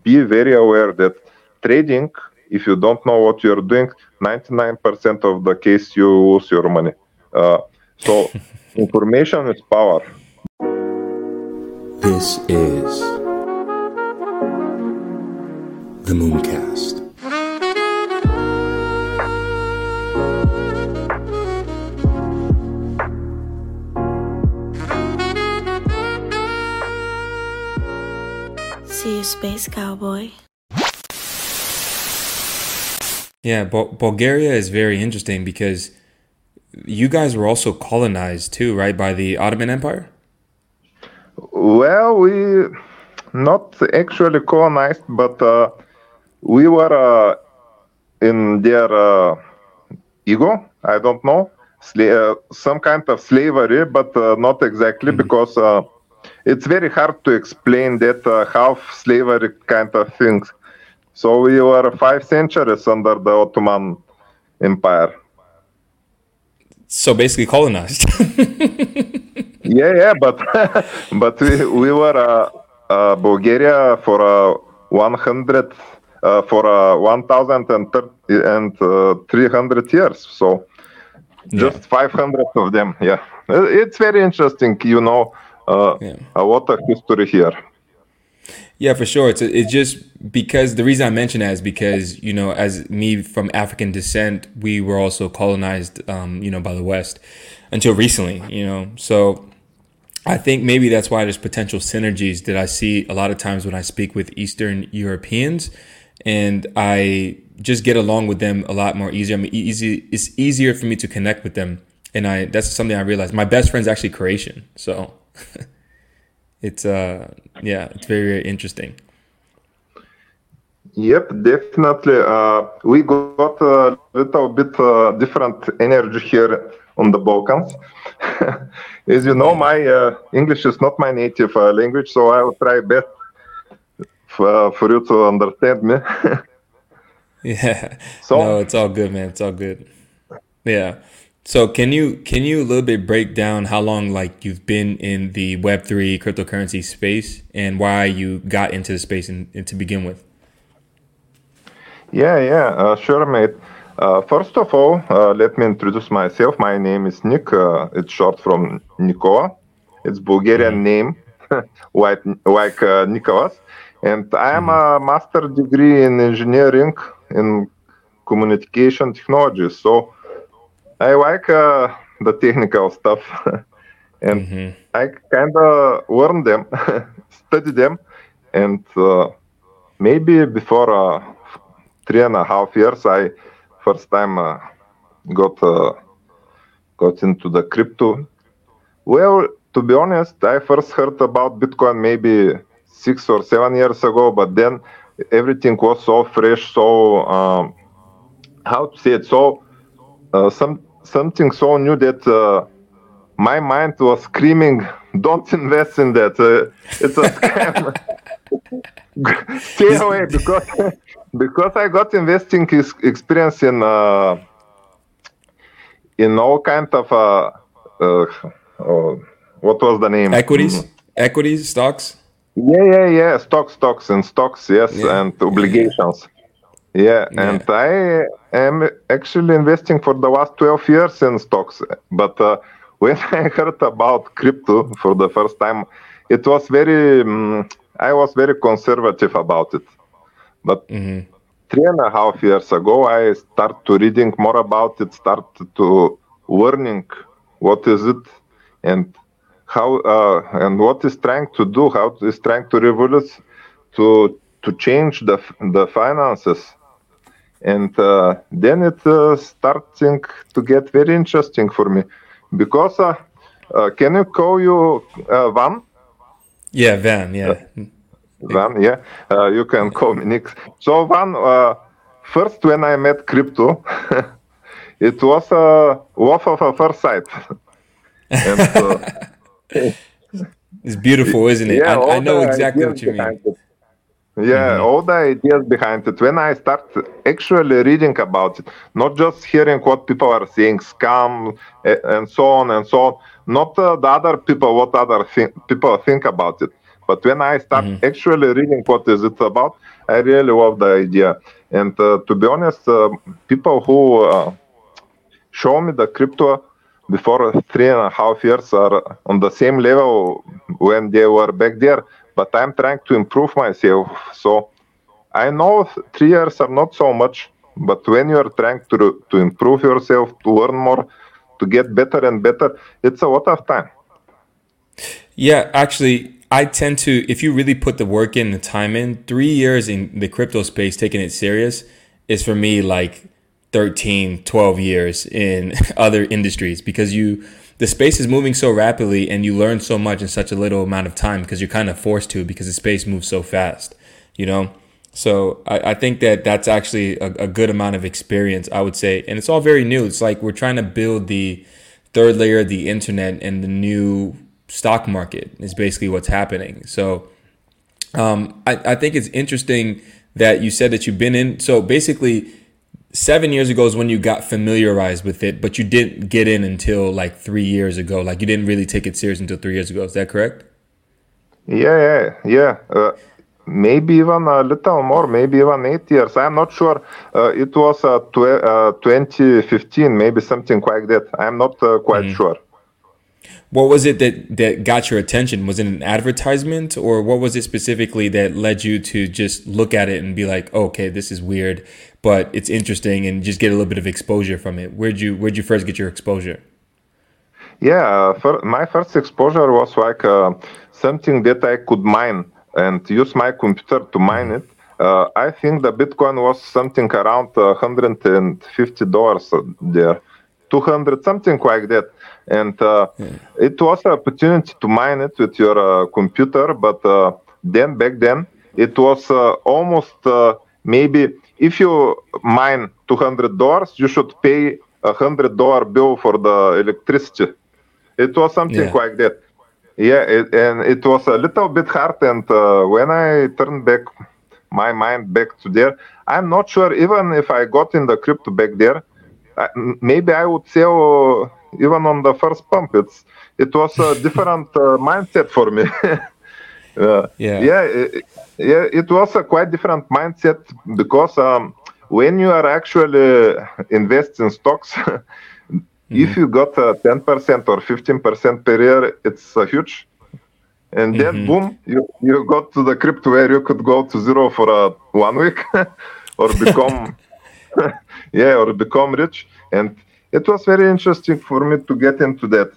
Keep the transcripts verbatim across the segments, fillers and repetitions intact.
be very aware that trading, if you don't know what you're doing, ninety-nine percent of the case you lose your money. Uh, so information is power. This is the Mooncast. See you, Space Cowboy. Yeah, Bul- Bulgaria is very interesting because you guys were also colonized too, right, by the Ottoman Empire? Well, we not actually colonized, but uh, we were uh, in their uh, ego. I don't know, Sla- uh, some kind of slavery, but uh, not exactly mm-hmm. because uh, it's very hard to explain that uh, half slavery kind of things. So we were five centuries under the Ottoman Empire. So basically colonized. yeah, yeah, but but we, we were uh, uh, Bulgaria for uh, one hundred uh, for uh, one thousand and and uh, three hundred years. So just yeah. five hundred of them. Yeah, it's very interesting. You know, uh, yeah. a lot of history here. Yeah, for sure. It's it's just because the reason I mention that is because, you know, as me from African descent, we were also colonized, um, you know, by the West until recently, you know. So I think maybe that's why there's potential synergies that I see a lot of times when I speak with Eastern Europeans, and I just get along with them a lot more easier. I mean, easy. It's easier for me to connect with them, and I that's something I realized. My best friend's actually Croatian, so. It's uh yeah, it's very, very interesting. Yep, definitely. Uh, we got a little bit uh, different energy here on the Balkans. As you know, my uh, English is not my native uh, language, so I will try best for, for you to understand me. yeah. So, no, it's all good, man. It's all good. Yeah. So can you can you a little bit break down how long like you've been in the Web three cryptocurrency space and why you got into the space in, in to begin with? Yeah, yeah, uh, sure, mate. Uh, first of all, uh, let me introduce myself. My name is Nick. Uh, it's short from Nikola. It's Bulgarian mm-hmm. name, like like uh, Nicholas. And I am mm-hmm. a master degree in engineering in communication technology. So. I like uh, the technical stuff, and mm-hmm. I kind of learn them, study them, and uh, maybe before uh, three and a half years, I first time uh, got uh, got into the crypto. Well, to be honest, I first heard about Bitcoin maybe six or seven years ago, but then everything was so fresh, so um, how to say it, so uh, some. Something so new that uh, my mind was screaming, "Don't invest in that! Uh, it's a scam! Stay away!" Because because I got investing experience in uh, in all kind of uh, uh, oh, what was the name? Equities, mm-hmm. equities, stocks. Yeah, yeah, yeah. Stocks, stocks, and stocks. Yes, yeah. and obligations. Yeah. Yeah, yeah, and I am actually investing for the last twelve years in stocks. But uh, when I heard about crypto for the first time, it was very, um, I was very conservative about it. But mm-hmm. three and a half years ago, I started to reading more about it, started to learning what is it and how, uh, and what is trying to do, how is trying to revolutionize, to to change the the finances. And uh, then it uh, starting to get very interesting for me, because uh, uh, can you call you uh, Van? Yeah, Van. Yeah, uh, Van. Yeah, uh, you can call me Nick. So Van, uh, first when I met crypto, it was a love of a first sight. and, uh, it's beautiful, isn't it? Yeah, I, I know exactly what you mean. It. Yeah, mm-hmm. all the ideas behind it. When I start actually reading about it, not just hearing what people are saying, scam, and so on and so on, not uh, the other people, what other th- people think about it, But when I start Mm-hmm. actually reading what is it about, I really love the idea. And uh, to be honest, uh, people who uh, show me the crypto before three and a half years are on the same level when they were back there. But I'm trying to improve myself. So I know three years are not so much, but when you are trying to to improve yourself, to learn more, to get better and better, it's a lot of time. Yeah, actually, I tend to, if you really put the work in, the time in, three years in the crypto space, taking it serious, is for me like thirteen, twelve years in other industries, because you, the space is moving so rapidly and you learn so much in such a little amount of time because you're kind of forced to, because the space moves so fast, you know? So I, I think that that's actually a, a good amount of experience, I would say. And it's all very new. It's like we're trying to build the third layer of the internet and the new stock market is basically what's happening. So um, I, I think it's interesting that you said that you've been in. So basically, seven years ago is when you got familiarized with it, but you didn't get in until like three years ago. Like you didn't really take it serious until three years ago. Is that correct? Yeah, yeah, yeah. Uh, maybe even a little more, maybe even eight years. I'm not sure. Uh, it was uh, tw- uh, twenty fifteen, maybe something like that. I'm not uh, quite Mm-hmm. sure. What was it that, that got your attention? Was it an advertisement, or what was it specifically that led you to just look at it and be like, oh, okay, this is weird, but it's interesting, and just get a little bit of exposure from it? Where'd you Where'd you first get your exposure? Yeah, uh, fir- my first exposure was like uh, something that I could mine and use my computer to mine it. Uh, I think the Bitcoin was something around uh, one hundred fifty dollars there, two hundred, something like that. And uh, it was an opportunity to mine it with your uh, computer, but uh, then back then it was uh, almost uh, maybe if you mine two hundred dollars, you should pay a one hundred dollars bill for the electricity. It was something Yeah. like that. Yeah, it, and it was a little bit hard. And uh, when I turned back my mind back to there, I'm not sure even if I got in the crypto back there, I, m- maybe I would sell even on the first pump. It's it was a different uh, mindset for me. Uh, Yeah. yeah, it, yeah, it was a quite different mindset because um, when you are actually invest in stocks, if you got uh, ten percent or fifteen percent per year, it's uh, huge. And then boom, you, you got to the crypto where you could go to zero for uh, one week or become yeah, or become rich. And it was very interesting for me to get into that.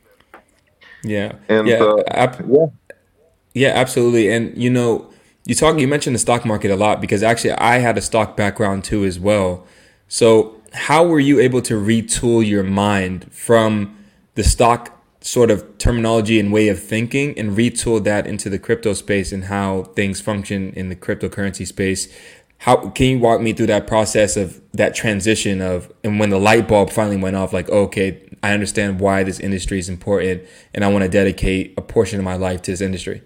Yeah. And Yeah. uh, Ab- yeah, Yeah, absolutely. And you know, you talk you mentioned the stock market a lot, because actually I had a stock background too as well. So how were you able to retool your mind from the stock sort of terminology and way of thinking and retool that into the crypto space and how things function in the cryptocurrency space? How can you walk me through that process of that transition of, and when the light bulb finally went off, like, okay, I understand why this industry is important and I want to dedicate a portion of my life to this industry?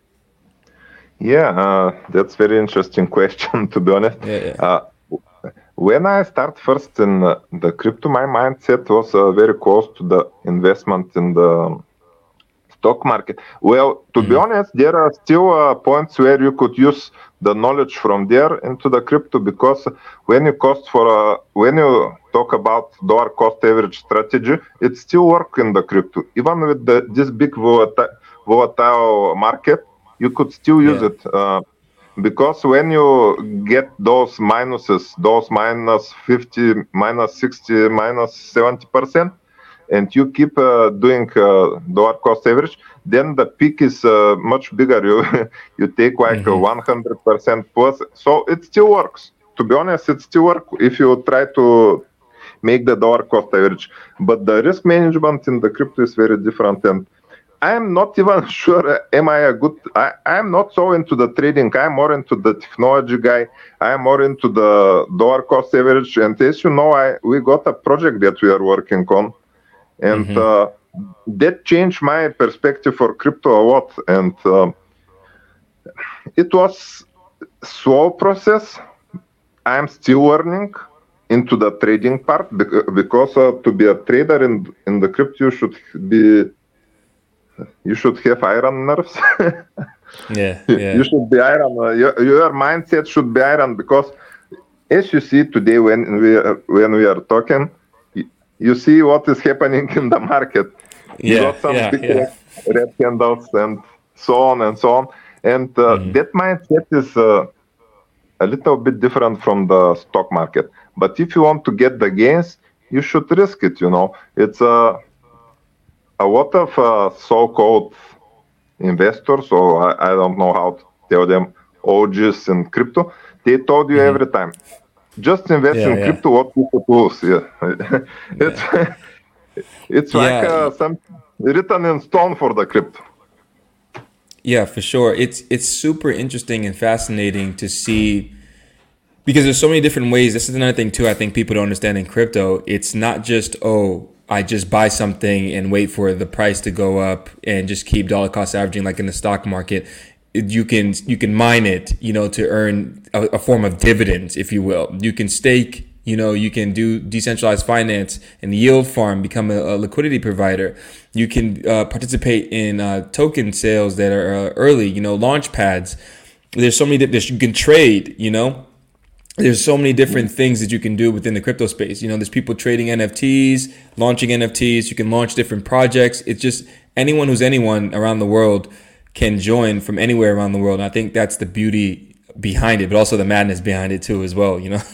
yeah, uh, that's very interesting question, to be honest. Yeah, yeah. Uh, when I start first in uh, the crypto, my mindset was uh, very close to the investment in the stock market. Well, to be honest, there are still uh, points where you could use the knowledge from there into the crypto, because when you cost for uh, when you talk about dollar cost average strategy, it still work in the crypto. Even with the, this big volatile, volatile market, you could still use Yeah. it. Uh, because when you get those minuses, those minus fifty, minus sixty, minus seventy percent, and you keep uh, doing uh, dollar cost average, then the peak is uh, much bigger. You you take like a one hundred percent plus, so it still works. To be honest, it still works if you try to make the dollar cost average. But the risk management in the crypto is very different, and I'm not even sure. uh, Am I a good? I, I'm not so into the trading. I'm more into the technology guy. I'm more into the dollar cost average. And as you know, I we got a project that we are working on, and uh, that changed my perspective for crypto a lot. And um it was slow process. I'm still learning into the trading part, bec- because uh, to be a trader in in the crypto, you should be you should have iron nerves. Yeah, You yeah, should be iron. Uh, your, your mindset should be iron because, as you see today, when we are, when we are talking, you, you see what is happening in the market. You yeah, got some yeah, big yeah. red, red candles and so on and so on. And uh, Mhm. that mindset is uh, a little bit different from the stock market. But if you want to get the gains, you should risk it. You know, it's uh, a lot of uh, so-called investors, or I, I don't know how to tell them, O Gs in crypto. They told you Mhm. every time, just invest Yeah, in yeah, crypto. What you could lose? Yeah, it's yeah. it's like Yeah, uh, some written in stone for the crypto. yeah, for sure. It's it's super interesting and fascinating to see because there's so many different ways. This is another thing too. I think people don't understand in crypto. It's not just, oh, I just buy something and wait for the price to go up and just keep dollar cost averaging like in the stock market. You can you can mine it, you know, to earn a, a form of dividends, if you will. You can stake. You know, you can do decentralized finance and yield farm, become a, a liquidity provider. You can uh, participate in uh, token sales that are uh, early. You know, launch pads. There's so many. di- There's, you can trade. You know, there's so many different things that you can do within the crypto space. You know, there's people trading N F Ts, launching N F Ts. You can launch different projects. It's just anyone who's anyone around the world can join from anywhere around the world. And I think that's the beauty behind it, but also the madness behind it too, as well. You know.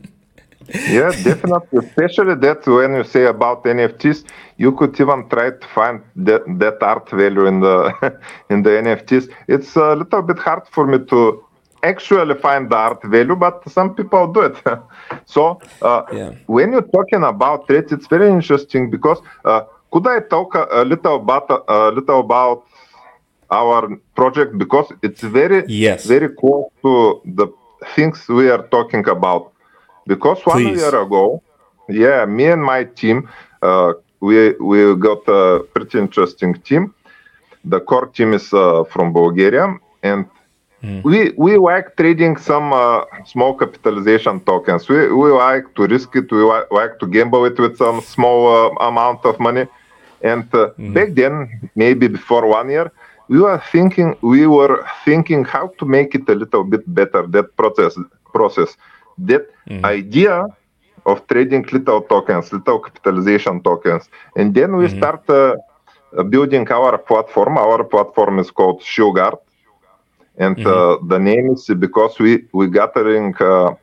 Yeah, definitely. Especially that when you say about N F Ts, you could even try to find that, that art value in the in the N F Ts. It's a little bit hard for me to actually find the art value, but some people do it. So uh, Yeah. when you're talking about trades, it's very interesting because uh, could I talk a, a little about a little about our project because it's very Yes. very close to the things we are talking about. Because one year Please. ago, yeah, me and my team, uh, we we got a pretty interesting team. The core team is uh, from Bulgaria, and we we like trading some uh, small capitalization tokens. We we like to risk it. We li- like to gamble it with some small uh, amount of money. And uh, back then, maybe before one year, we were thinking we were thinking how to make it a little bit better. That process process that idea of trading little tokens, little capitalization tokens, and then we start uh, building our platform. Our platform is called Shieldguard, and uh, the name is because we we gathering uh,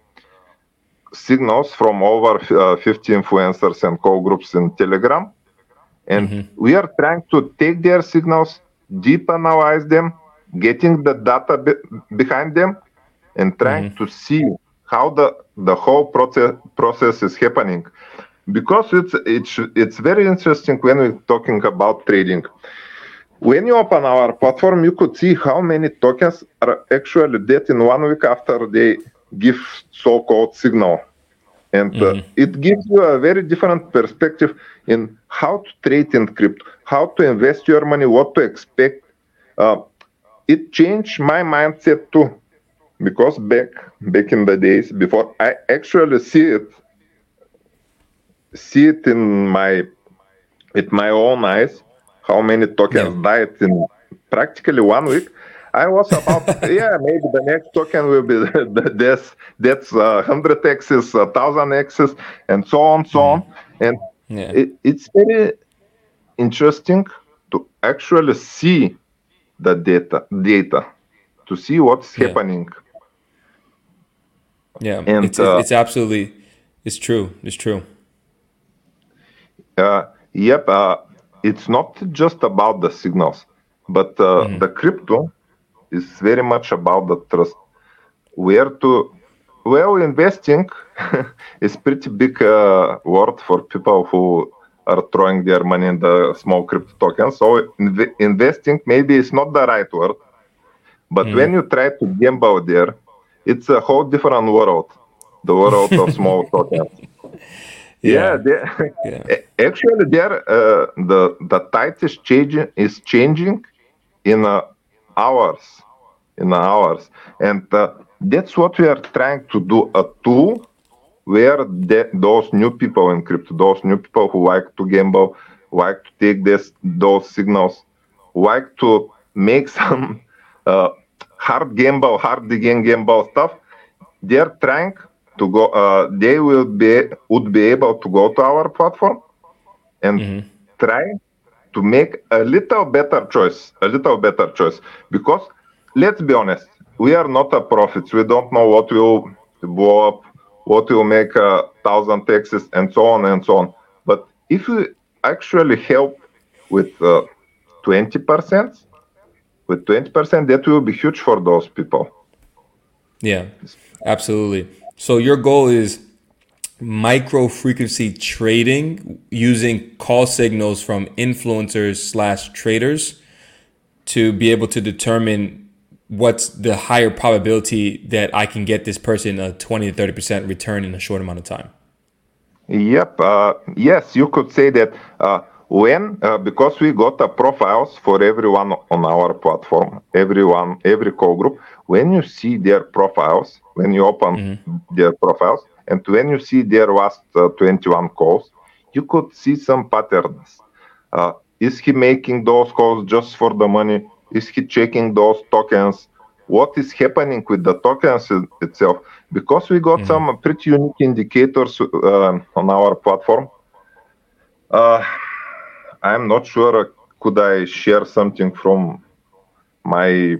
signals from over uh, fifty influencers and call groups in Telegram, and we are trying to take their signals, deep analyze them, getting the data be- behind them, and trying to see how the the whole process process is happening. Because it's it's it's very interesting when we're talking about trading. When you open our platform, you could see how many tokens are actually dead in one week after they give so-called signal. And uh, it gives you a very different perspective in how to trade in crypto, how to invest your money, what to expect. Uh, it changed my mindset too, because back back in the days before I actually see it, see it in my with my own eyes, how many Yeah. tokens died in practically one week. I was about, yeah, maybe the next token will be this, that's uh, one hundred x's, one thousand x's, and so on, so on. And Yeah. it, it's very interesting to actually see the data, data, to see what's Yeah. happening. Yeah. And It's it's, uh, it's absolutely it's true. It's true. uh, yep, uh, it's not just about the signals, but uh, the crypto is very much about the trust. Where to, well, investing is pretty big uh, word for people who are throwing their money in the small crypto tokens. So inv- investing maybe is not the right word, but when you try to gamble there, it's a whole different world, the world of small tokens. Yeah, Yeah. Yeah. they, actually, there uh, the the tide is changing is changing in uh, hours, in hours, and uh, that's what we are trying to do. A tool where the, those new people in crypto, those new people who like to gamble, like to take this those signals, like to make some uh, hard gamble, hard digging gamble stuff, they're trying to go. Uh, they will be would be able to go to our platform and mm-hmm. try to make a little better choice, a little better choice. Because let's be honest, we are not a prophets. We don't know what will blow up, what will make a thousand taxes, and so on and so on. But if we actually help with uh, twenty percent, with twenty percent, that will be huge for those people. Yeah, absolutely. So your goal is micro frequency trading using call signals from influencers slash traders to be able to determine what's the higher probability that I can get this person a twenty to thirty percent return in a short amount of time. Yep. Uh, yes, you could say that uh, when, uh, because we got uh, profiles for everyone on our platform, everyone, every call group, when you see their profiles, when you open mm-hmm. their profiles, and when you see their last uh, twenty-one calls, you could see some patterns. Uh, is he making those calls just for the money? Is he checking those tokens? What is happening with the tokens itself? Because we got mm-hmm. some pretty unique indicators uh, on our platform. Uh, I'm not sure, could I share something from my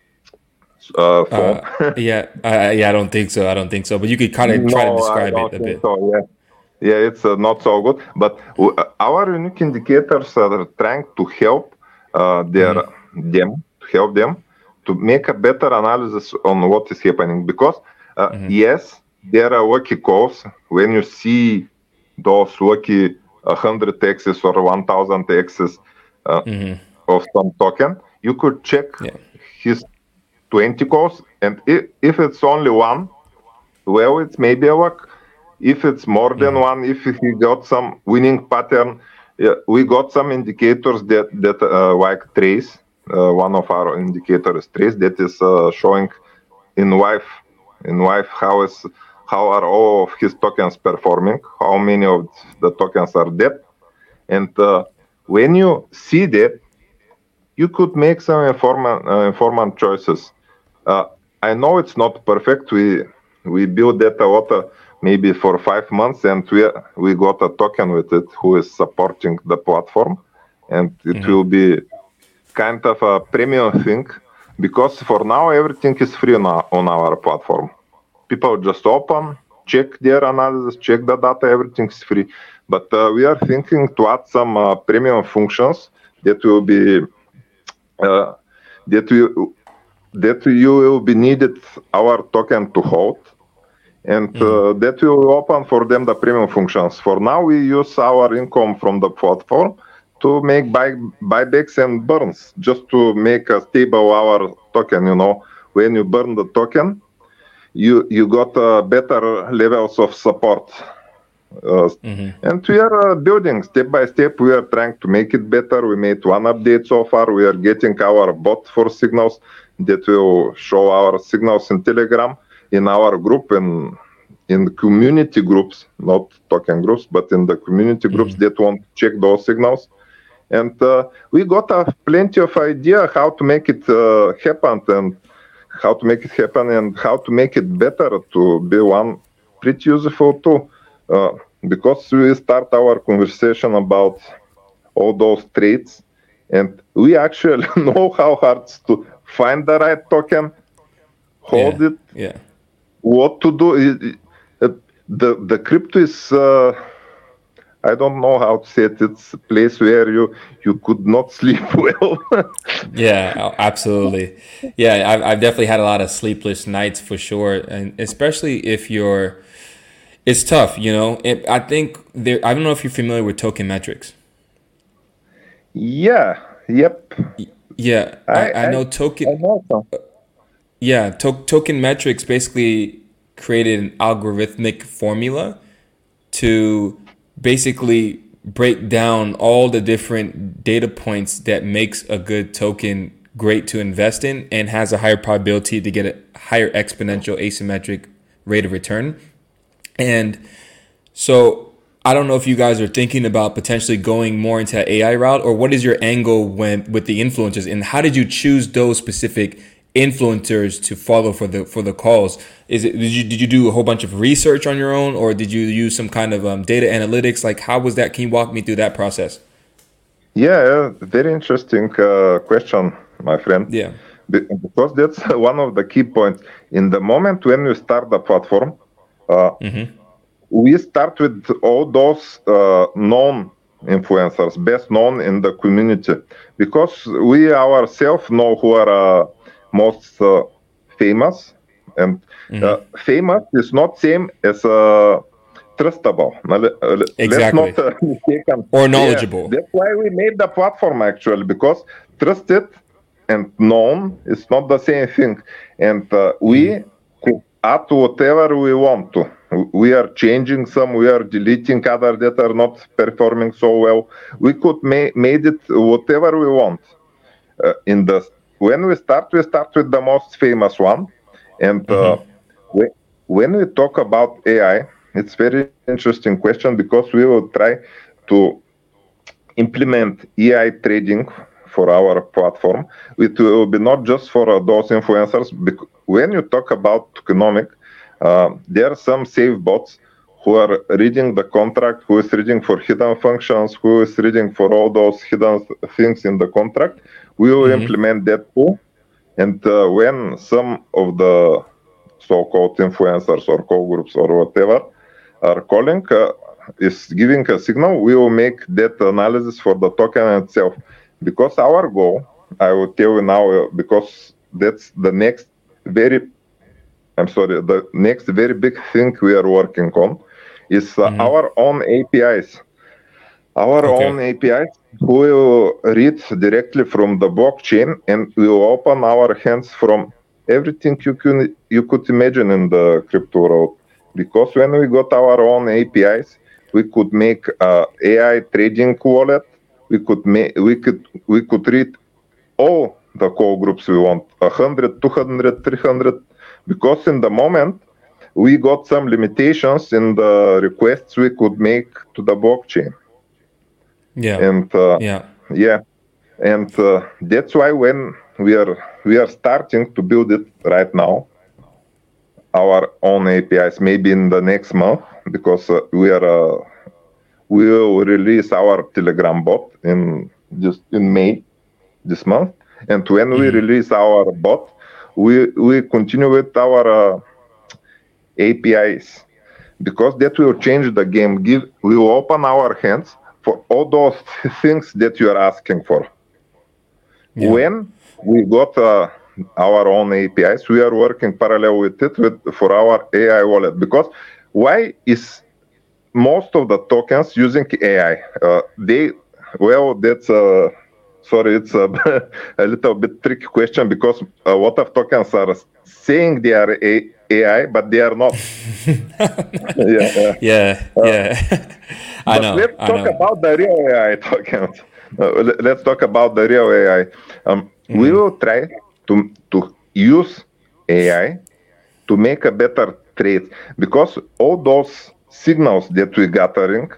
uh, phone? uh, yeah, I, yeah, I don't think so. I don't think so. But you could kind of try no, to describe I don't it a bit. So, yeah. Yeah, it's uh, not so good. But w- our unique indicators are trying to help uh, their mm-hmm. them, to help them to make a better analysis on what is happening. Because uh, mm-hmm. yes, there are lucky calls. When you see those lucky one hundred X's or one thousand X's uh, mm-hmm. of some token, you could check yeah. his twenty calls, and if, if it's only one, well, it's maybe a luck. If it's more than mm-hmm. one, if he got some winning pattern, yeah, we got some indicators that that uh, like trace. Uh, one of our indicators trace that is uh, showing in live, in live how is how are all of his tokens performing, how many of the tokens are dead, and uh, when you see that, you could make some informant uh, informant choices. Uh, I know it's not perfect. We we built that a lot. Uh, maybe for five months, and we we got a token with it who is supporting the platform, and it mm-hmm. will be kind of a premium thing, because for now everything is free on our, on our platform. People just open, check their analysis, check the data, everything is free. But uh, we are thinking to add some uh, premium functions that will be uh, that you that you will be needed our token to hold. And uh, mm-hmm. that will open for them the premium functions. For now, we use our income from the platform to make buy, buybacks and burns, just to make a stable our token. You know, when you burn the token, you you got uh, better levels of support. Uh, mm-hmm. And we are uh, building step by step. We are trying to make it better. We made one update so far. We are getting our bot for signals that will show our signals in Telegram, in our group, and in the community groups, not token groups, but in the community groups mm-hmm. that want to check those signals. And uh, we got uh, plenty of idea how to make it uh, happen, and how to make it happen, and how to make it better to be one pretty useful tool. Uh, because we start our conversation about all those trades, and we actually know how hard to find the right token, hold yeah. it, yeah. what to do. The the crypto is uh, I don't know how to say it. It's a place where you you could not sleep well. Yeah, absolutely. Yeah, I've I've definitely had a lot of sleepless nights for sure, and especially if you're, it's tough. You know, it, I think there. I don't know if you're familiar with token metrics. Yeah. Yep. Yeah, I, I, I know token. I know so. Yeah, to, token metrics basically created an algorithmic formula to basically break down all the different data points that makes a good token great to invest in and has a higher probability to get a higher exponential asymmetric rate of return. And so I don't know if you guys are thinking about potentially going more into that A I route, or what is your angle when with the influencers, and how did you choose those specific influencers to follow for the for the calls? Is it did you did you do a whole bunch of research on your own, or did you use some kind of um, data analytics? Like, how was that? Can you walk me through that process? Yeah, very interesting uh, question, my friend. Yeah. Because that's one of the key points. In the moment when you start the platform, uh, mm-hmm. we start with all those uh, known influencers, best known in the community, because we ourselves know who are uh, most uh, famous, and mm-hmm. uh, famous is not same as uh, trustable. Exactly. Let's not uh, mistake them. Or knowledgeable. Yeah, that's why we made the platform actually, because trusted and known is not the same thing, and uh, we mm-hmm. could add whatever we want to. We are changing some, we are deleting other that are not performing so well. We could ma- made it whatever we want. Uh, in the when we start, we start with the most famous one, and mm-hmm. uh, we, when we talk about A I, it's very interesting question, because we will try to implement A I trading for our platform. It will be not just for uh, those influencers. Because when you talk about tokenomic, uh, there are some safe bots who are reading the contract, who is reading for hidden functions, who is reading for all those hidden things in the contract. We will mm-hmm. implement that too. And uh, when some of the so-called influencers or call groups or whatever are calling, uh, is giving a signal, we will make that analysis for the token itself. Because our goal, I will tell you now, uh, because that's the next very, I'm sorry, the next very big thing we are working on is uh, mm-hmm. our own A P Is. Our okay. own A P Is will read directly from the blockchain, and we will open our hands from everything you can you could imagine in the crypto world. Because when we got our own A P Is, we could make uh, A I trading wallet. We could make we could we could read all the call groups we want, one hundred, two hundred, three hundred, because in the moment we got some limitations in the requests we could make to the blockchain. Yeah. And uh, yeah. Yeah. And uh, that's why when we are we are starting to build it right now, our own A P Is, maybe in the next month, because uh, we are uh, we will release our Telegram bot in just in May this month. And when mm-hmm. we release our bot, we we continue with our uh, A P Is, because that will change the game. Give we will open our hands for all those things that you are asking for. Yeah. When we got uh, our own A P Is, we are working parallel with it with, for our A I wallet. Because why is most of the tokens using A I? Uh, they well, that's uh, sorry, it's a, a little bit tricky question, because a lot of tokens are saying they are a- AI, but they are not. yeah, yeah, uh, yeah. I know. Let's I talk know. about the real A I tokens. Uh, let's talk about the real A I. Um, mm. We will try to to use A I to make a better trade, because all those signals that we're gathering,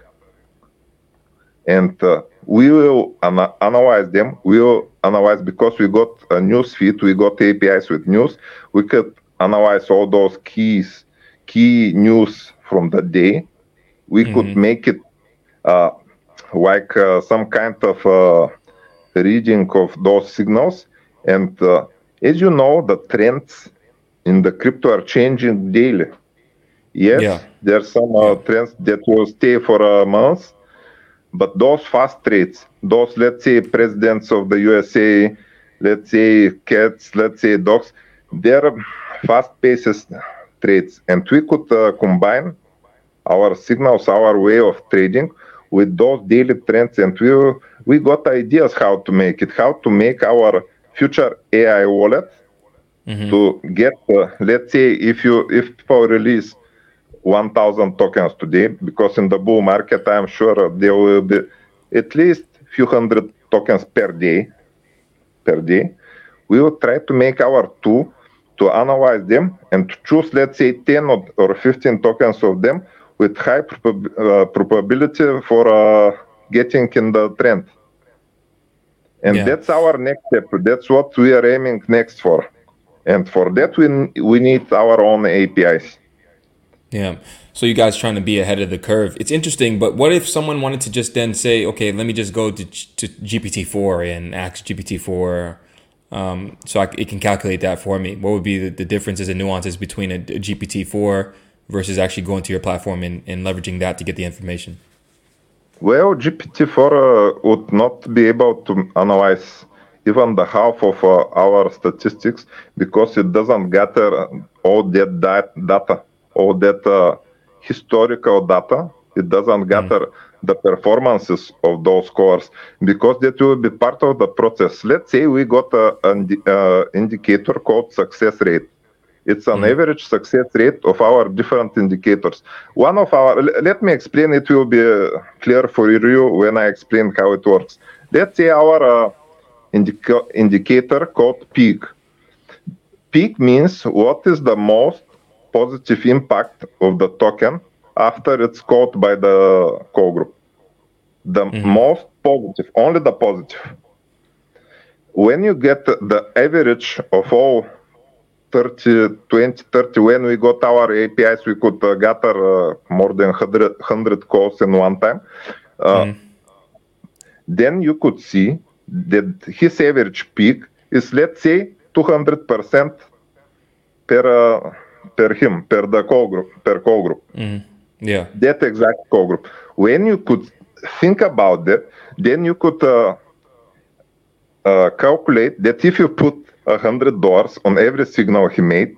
and uh, we will ana- analyze them. We will analyze, because we got a news feed, we got A P Is with news. We could analyze all those keys, key news from the day. We mm-hmm. could make it uh, like uh, some kind of uh, reading of those signals. And uh, as you know, the trends in the crypto are changing daily. Yes, yeah. there's some uh, yeah. trends that will stay for a month, but those fast trades, those, let's say, presidents of the U S A, let's say cats, let's say dogs, they're fast-paced trades. And we could uh, combine our signals, our way of trading with those daily trends. And we we got ideas how to make it, how to make our future A I wallet mm-hmm. to get, uh, let's say, if you if people release one thousand tokens today, because in the bull market, I'm sure there will be at least a few hundred tokens per day, per day. We will try to make our tool to analyze them and to choose, let's say, ten or fifteen tokens of them with high prob- uh, probability for uh, getting in the trend. And Yeah. that's our next step. That's what we are aiming next for. And for that, we we need our own A P Is. Yeah. So you guys trying to be ahead of the curve. It's interesting, but what if someone wanted to just then say, okay, let me just go to, to G P T four and ask G P T four um, so I, it can calculate that for me? What would be the, the differences and nuances between a, a G P T four versus actually going to your platform and, and leveraging that to get the information? Well, G P T four uh, would not be able to analyze even the half of uh, our statistics because it doesn't gather all that dat- data, all that uh, historical data. It doesn't gather mm. the performances of those scores because that will be part of the process. Let's say we got an uh, indicator called success rate. It's an mm. average success rate of our different indicators. One of our, let me explain, it will be uh, clear for you when I explain how it works. Let's say our uh, indica- indicator called peak. Peak means what is the most positive impact of the token after it's called by the call group. The mm-hmm. most positive, only the positive. When you get the average of all thirty, twenty, thirty, when we got our A P Is, we could uh, gather uh, more than one hundred, one hundred calls in one time. Uh, mm. Then you could see that his average peak is, let's say, two hundred percent per uh, per him, per the call group, per call group. Mm. Yeah. That exact call group. When you could think about that, then you could uh, uh, calculate that if you put one hundred dollars on every signal he made,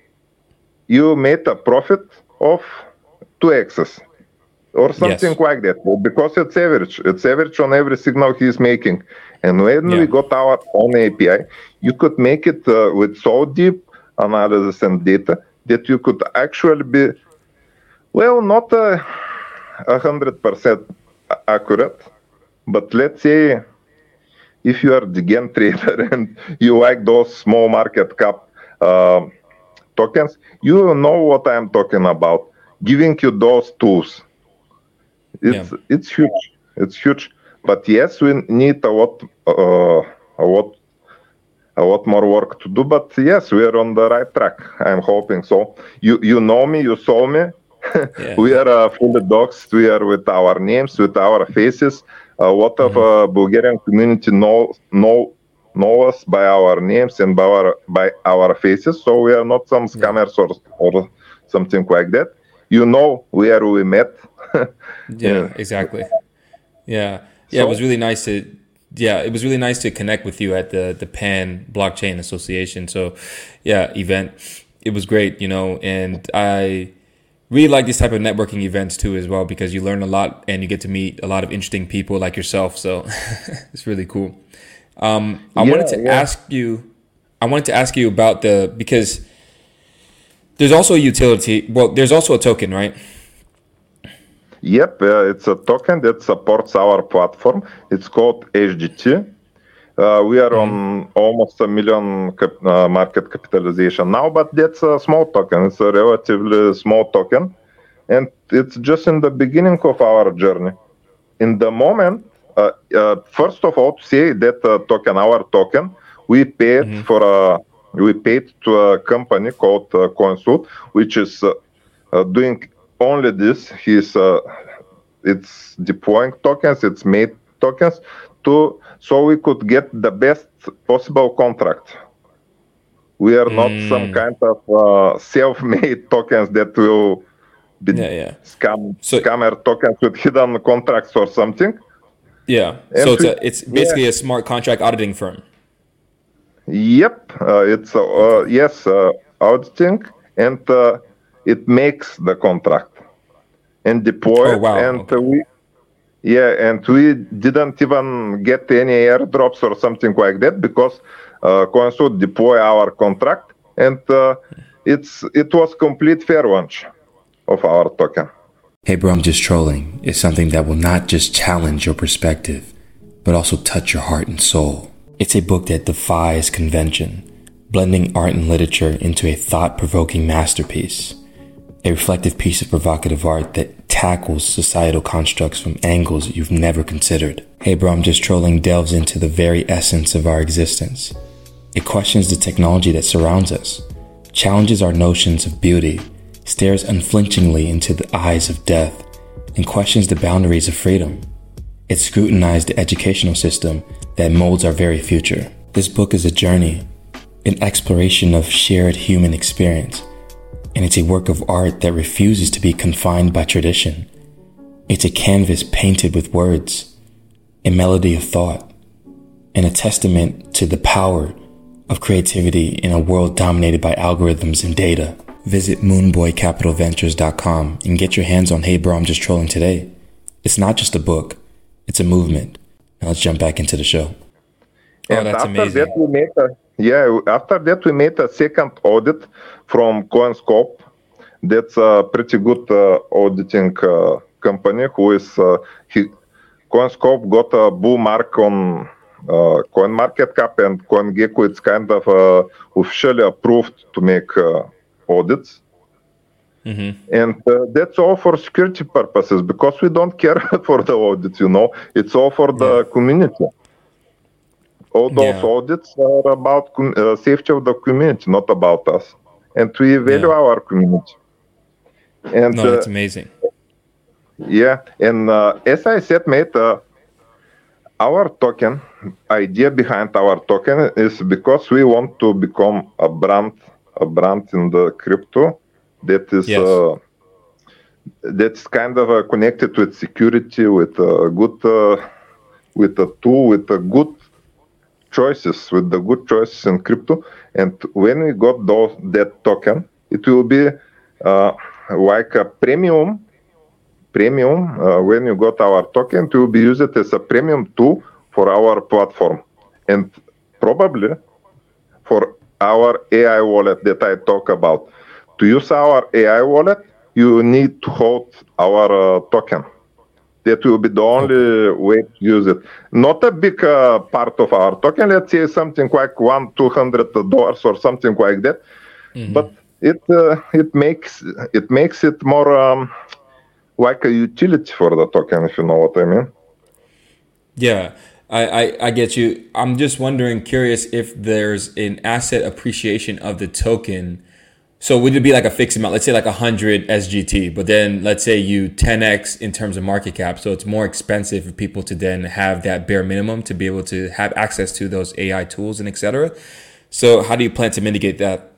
you made a profit of two X's or something yes. like that. Well, because it's average. It's average on every signal he's making. And when yeah. we got our own A P I, you could make it uh, with so deep analysis and data that you could actually be, well, not a one hundred percent accurate, but let's say if you are the gen trader and you like those small market cap uh, tokens, you know what I'm talking about. Giving you those tools, it's yeah. it's huge. It's huge. But yes, we need a lot, uh, a lot, a lot more work to do. But yes, we are on the right track. I'm hoping so. You you know me. You saw me. Yeah. We are uh, fully doxed. We are with our names, with our faces. A lot of uh, Bulgarian community know know know us by our names and by our by our faces. So we are not some scammers yeah. or or something like that. You know where we met. yeah, yeah, exactly. Yeah, yeah. So, it was really nice to yeah, it was really nice to connect with you at the the Pan Blockchain Association. So yeah, event. It was great, you know, and I really like this type of networking events too as well because you learn a lot and you get to meet a lot of interesting people like yourself. So it's really cool. Um, I yeah, wanted to yeah. ask you, I wanted to ask you about the, because there's also a utility. Well, there's also a token, right? Yep. Uh, it's a token that supports our platform. It's called H G T. Uh, we are mm. on almost a million cap- uh, market capitalization now, but that's a small token. It's a relatively small token, and it's just in the beginning of our journey. In the moment, uh, uh, first of all, to say that uh, token, our token, we paid mm-hmm. for a we paid to a company called uh, Consult, which is uh, uh, doing only this. He's uh, it's deploying tokens, it's made tokens. To, so we could get the best possible contract. We are mm. not some kind of uh, self-made tokens that will be yeah, yeah. scam so, scammer tokens with hidden contracts or something. Yeah. And so it's, a, it's basically yeah. a smart contract auditing firm. Yep. Uh, it's uh, yes uh, auditing, and uh, it makes the contract and deploy. Oh, wow. And okay. uh, we. Yeah, and we didn't even get any airdrops or something like that because uh, Consult deploy our contract, and uh, it's it was complete fair launch of our token. Hey bro, I'm just trolling is something that will not just challenge your perspective, but also touch your heart and soul. It's a book that defies convention, blending art and literature into a thought-provoking masterpiece. a reflective piece of provocative art that tackles societal constructs from angles you've never considered. Hey Bro, I'm Just Trolling delves into the very essence of our existence. It questions the technology that surrounds us, challenges our notions of beauty, stares unflinchingly into the eyes of death, and questions the boundaries of freedom. It scrutinized the educational system that molds our very future. This book is a journey, an exploration of shared human experience, and it's a work of art that refuses to be confined by tradition. It's a canvas painted with words, a melody of thought, and a testament to the power of creativity in a world dominated by algorithms and data. Visit moonboy capital ventures dot com and get your hands on Hey Bro, I'm Just Trolling today. It's not just a book, it's a movement. Now let's jump back into the show. Oh, And that's after amazing. that we made a, yeah, after that we made a second audit from CoinScope. That's a pretty good uh, auditing uh, company who is, uh, he, CoinScope got a bull mark on uh, CoinMarketCap and CoinGecko. It's kind of uh, officially approved to make uh, audits. Mm-hmm. And uh, that's all for security purposes because we don't care for the audits, you know. It's all for the Yeah. community. All those Yeah. audits are about com- uh, safety of the community, not about us. And we value Yeah. our community. And No, uh, that's amazing. yeah, and uh, as I said, mate, uh, our token, idea behind our token is because we want to become a brand, a brand in the crypto that is Yes. uh, that's kind of uh, connected with security, with a good, uh, with a tool, with a good choices, with the good choices in crypto. And when we got those that token, it will be uh, like a premium. Premium. Uh, when you got our token, it will be used as a premium tool for our platform, and probably for our A I wallet that I talk about. To use our A I wallet, you need to hold our uh, token. That will be the only way to use it. Not a big uh, part of our token. Let's say something like one, two hundred dollars or something like that. Mm-hmm. But it uh, it makes it makes it more um, like a utility for the token, if you know what I mean. Yeah, I, I, I get you. I'm just wondering, curious if there's an asset appreciation of the token. So would it be like a fixed amount? Let's say like one hundred S G T, but then let's say you ten X in terms of market cap. So it's more expensive for people to then have that bare minimum to be able to have access to those A I tools and et cetera. So how do you plan to mitigate that?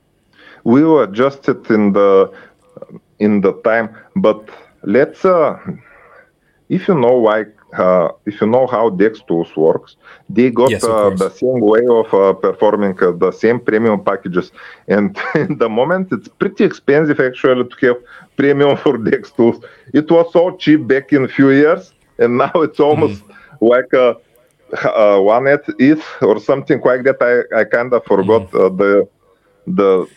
We will adjust it in the in the time, but let's uh, if you know why uh, if you know how DEX tools works, they got Yes, of uh, course. the same way of uh, performing uh, the same premium packages, and in the moment it's pretty expensive actually to have premium for DEX tools. It was so cheap back in a few years, and now it's almost like a, a one E T H or something like that. I, I kind of forgot uh, the the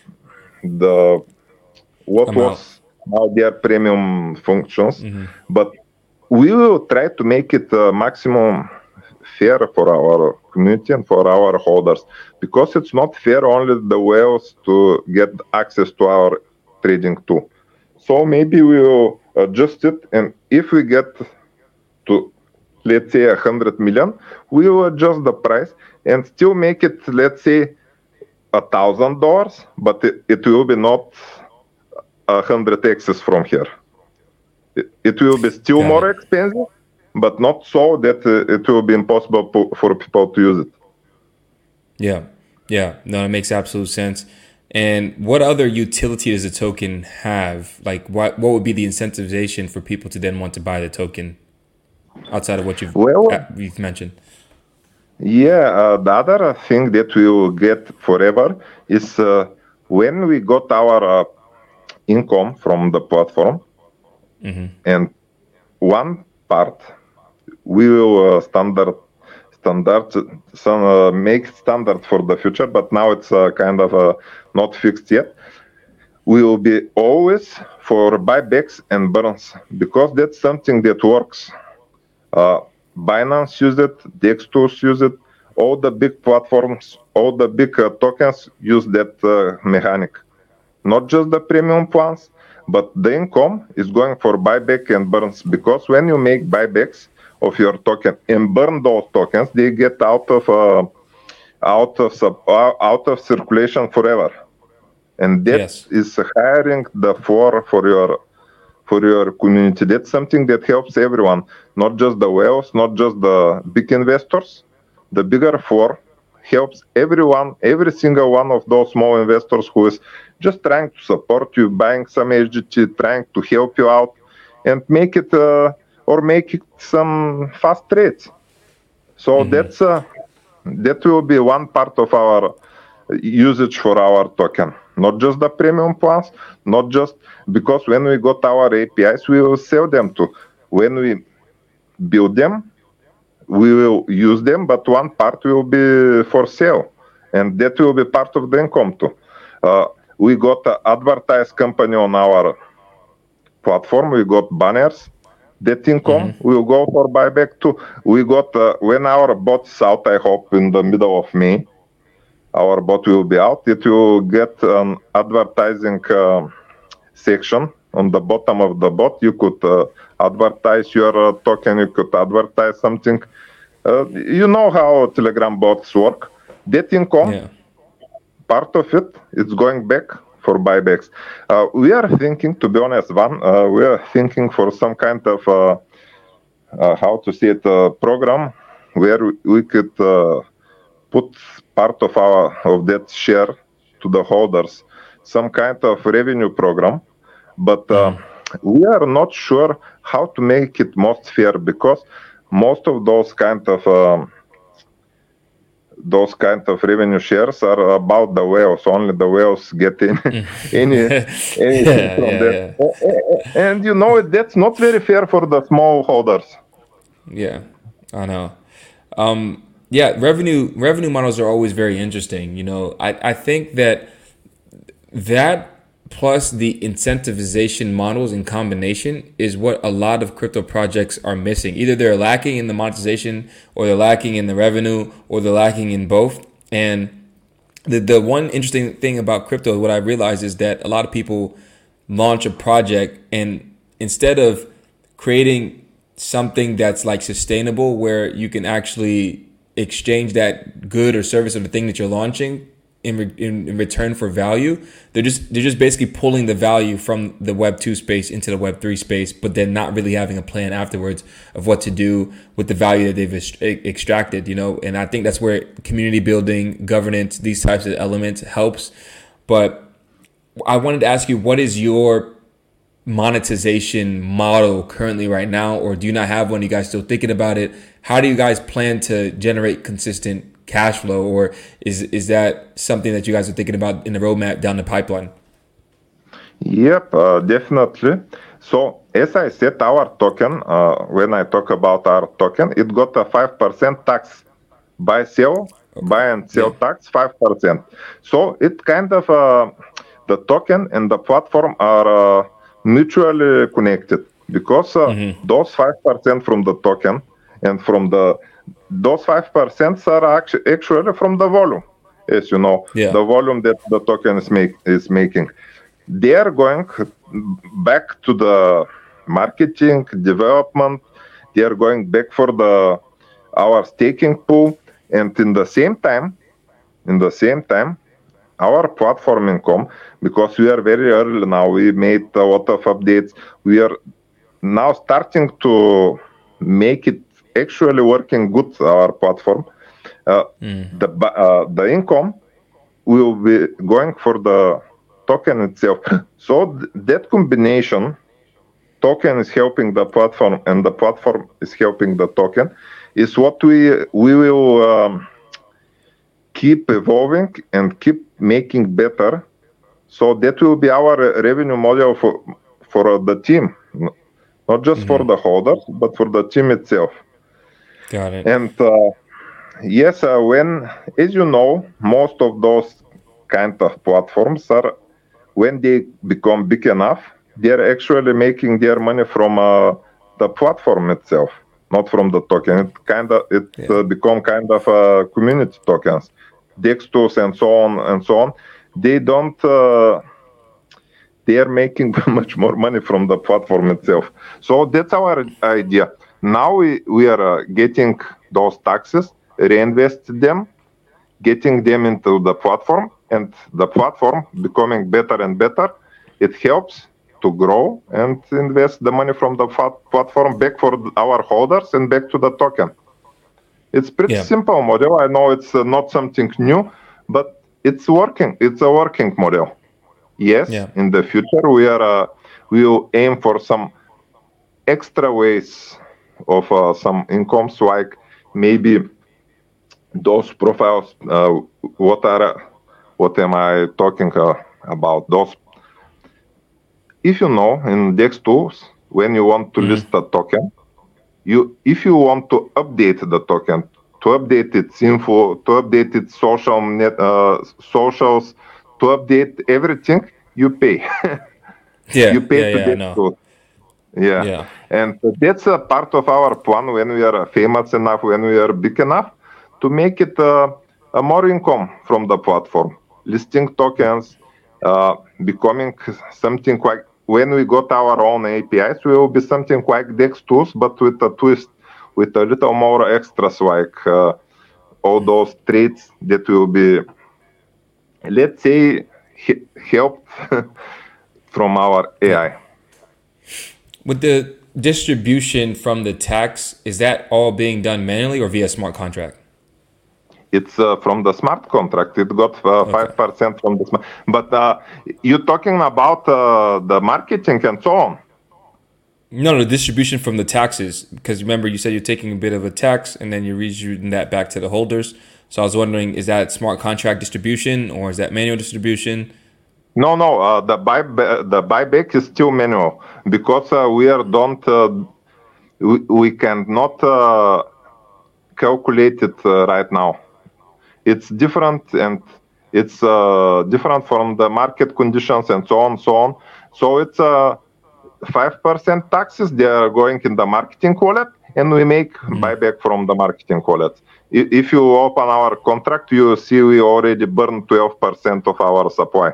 the what Amount. was now their premium functions, Mm-hmm. but we will try to make it uh, maximum fair for our community and for our holders, because it's not fair only the whales to get access to our trading tool. So maybe we will adjust it, and if we get to, let's say, one hundred million, we will adjust the price and still make it, let's say, a thousand dollars, but it, it will be not a hundred X's from here. It, it will be still Got more it. expensive, but not so that uh, it will be impossible po- for people to use it. Yeah, yeah, no, it makes absolute sense. And what other utility does the token have? Like, what what would be the incentivization for people to then want to buy the token outside of what you've Well, uh, you've mentioned? Yeah, uh, the other thing that we will get forever is uh, when we got our uh, income from the platform, Mm-hmm. and one part we will uh, standard standard some uh, make standard for the future, but now it's uh, kind of uh, not fixed yet. We will be always for buybacks and burns, because that's something that works. Uh, Binance use it, DEX tools use it, all the big platforms, all the big uh, tokens use that uh, mechanic. not just the premium plans, but the income is going for buyback and burns, because when you make buybacks of your token and burn those tokens, they get out of uh, out of sub- uh, out of circulation forever, and that Yes. is hiring the floor for your for your community. That's something that helps everyone, not just the whales, not just the big investors. The bigger floor helps everyone, every single one of those small investors who is just trying to support you, buying some H G T, trying to help you out and make it uh, or make it some fast trades. So mm-hmm. that's uh, that will be one part of our usage for our token, not just the premium plans, not just because when we got our A P Is, we will sell them to. When we build them, we will use them, but one part will be for sale, and that will be part of the income too. Uh, we got an advertised company on our platform. We got banners. That income mm-hmm. will go for buyback too. We got, uh, when our bot is out, I hope in the middle of May, our bot will be out. It will get an advertising uh, section on the bottom of the bot. You could uh, advertise your uh, token. You could advertise something. Uh, you know how Telegram bots work. That income, yeah. part of it, it's going back for buybacks. Uh, we are thinking, to be honest, Van, uh, we are thinking for some kind of, uh, uh, how to say it, uh, program where we could uh, put part of our of that share to the holders, some kind of revenue program, but uh, mm. we are not sure how to make it most fair, because most of those kind of um, those kind of revenue shares are about the whales. Only the whales get any, any anything yeah, from yeah, that. Yeah. And you know, that's not very fair for the small holders. Yeah, I know. Um, yeah, revenue revenue models are always very interesting. You know, I, I think that that plus the incentivization models in combination is what a lot of crypto projects are missing. Either they're lacking in the monetization, or they're lacking in the revenue, or they're lacking in both. And the the one interesting thing about crypto, what I realized, is that a lot of people launch a project, and instead of creating something that's like sustainable, where you can actually exchange that good or service of the thing that you're launching In, re, in in return for value, they're just they're just basically pulling the value from the Web two space into the Web three space, but they're not really having a plan afterwards of what to do with the value that they've extracted, you know. And I think that's where community building, governance, these types of elements helps. But I wanted to ask you, what is your monetization model currently right now, or do you not have one? Are you guys still thinking about it? How do you guys plan to generate consistent cash flow, or is is that something that you guys are thinking about in the roadmap down the pipeline? Yep, uh, definitely. So as I said, our token, uh, when I talk about our token, it got a five percent tax. Buy, sell, okay. buy and sell yeah. tax, five percent. So it kind of, uh, the token and the platform are uh, mutually connected, because uh, mm-hmm. those five percent from the token and from the those five percent are actually, actually from the volume, as you know, yeah. the volume that the token is, make, is making. They are going back to the marketing, development. They are going back for the our staking pool. And in the same time, in the same time, our platform income, because we are very early now, we made a lot of updates. We are now starting to make it actually working good, our platform. Uh, mm. The uh, the income will be going for the token itself. So th- that combination, token is helping the platform and the platform is helping the token, is what we we will um, keep evolving and keep making better. So that will be our revenue model for for the team, not just mm-hmm. for the holders, but for the team itself. Got it. And uh, yes, uh, when, as you know, most of those kind of platforms are, when they become big enough, they're actually making their money from uh, the platform itself, not from the token. It kind of it yeah. uh, become kind of uh, community tokens, DEX tools and so on and so on. They don't uh, they are making much more money from the platform itself. So that's our idea. Now we, we are uh, getting those taxes, reinvest them, getting them into the platform, and the platform becoming better and better. It helps to grow and invest the money from the platform back for our holders and back to the token. It's pretty yeah. simple model. I know it's uh, not something new, but it's working. It's a working model. Yes, yeah. in the future we are uh, we will aim for some extra ways of uh, some incomes, like maybe those profiles. Uh, what are what am I talking uh, about? Those, if you know, in DEX tools, when you want to mm. list a token, you if you want to update the token, to update its info, to update its social net, uh, socials, to update everything, you pay. yeah, you pay yeah, to yeah, DEX no. tools. Yeah. yeah, and that's a part of our plan when we are famous enough, when we are big enough, to make it uh, a more income from the platform, listing tokens, uh, becoming something like, when we got our own A P Is, we will be something like DEX tools, but with a twist, with a little more extras, like uh, all those traits that will be, let's say, he- helped from our A I. With the distribution from the tax, is that all being done manually or via smart contract? It's uh, from the smart contract. It got uh, Okay. five percent from the smart. But uh, you're talking about uh, the marketing and so on. No, the distribution from the taxes. Because remember, you said you're taking a bit of a tax and then you're redistributing that back to the holders. So I was wondering, is that smart contract distribution or is that manual distribution? No, no. Uh, the buy the buyback is still manual because uh, we are don't uh, we, we cannot uh, calculate it uh, right now. It's different and it's uh, different from the market conditions and so on, so on. So it's uh, five percent taxes. They are going in the marketing wallet, and we make mm. buyback from the marketing wallet. If you open our contract, you see we already burned twelve percent of our supply.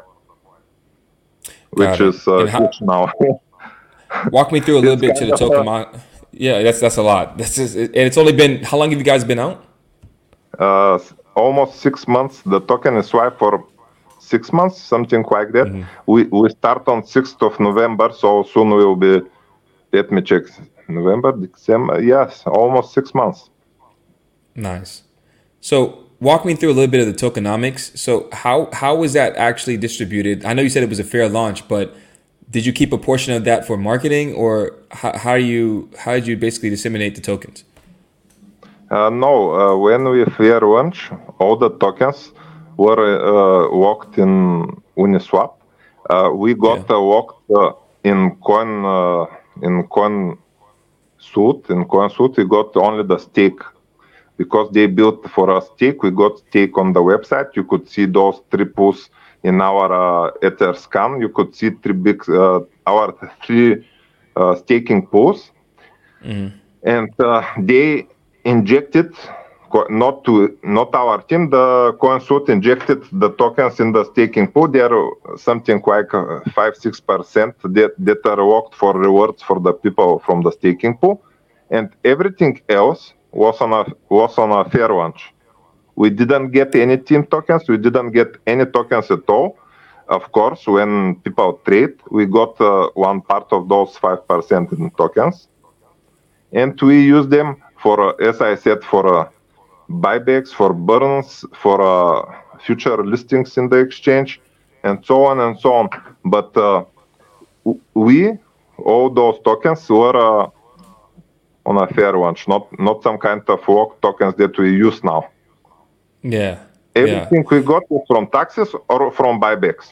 Which is uh, how, huge now. Walk me through a little bit to the token. Uh, yeah, that's that's a lot. That's just, and it's only been, how long have you guys been out? Uh, almost six months. The token is live for six months, something like that. Mm-hmm. We we start on sixth of November, so soon we will be. Let me check. November, December. Yes, almost six months. Nice. So walk me through a little bit of the tokenomics. So how how was that actually distributed? I know you said it was a fair launch, but did you keep a portion of that for marketing, or how, how you how did you basically disseminate the tokens? Uh, no, uh, when we fair launch, all the tokens were uh, locked in Uniswap. Uh, we got yeah. uh, locked uh, in coin uh, in coin suit. In coin suit, we got only the stake. Because they built for a stake, we got stake on the website. You could see those triples in our uh, Ether scan. You could see three big, uh, our three uh, staking pools, mm. and uh, they injected, not to not our team. The CoinSuit injected the tokens in the staking pool. They are something like uh, five six percent that that are locked for rewards for the people from the staking pool, and everything else was on a was on a fair launch. We didn't get any team tokens. We didn't get any tokens at all. Of course, when people trade, we got uh, one part of those five percent in tokens, and we use them for, uh, as I said, for uh, buybacks, for burns, for uh, future listings in the exchange, and so on and so on. But uh, we, all those tokens were uh, on a fair launch, not not some kind of locked tokens that we use now. Yeah. Everything yeah. we got was from taxes or from buybacks.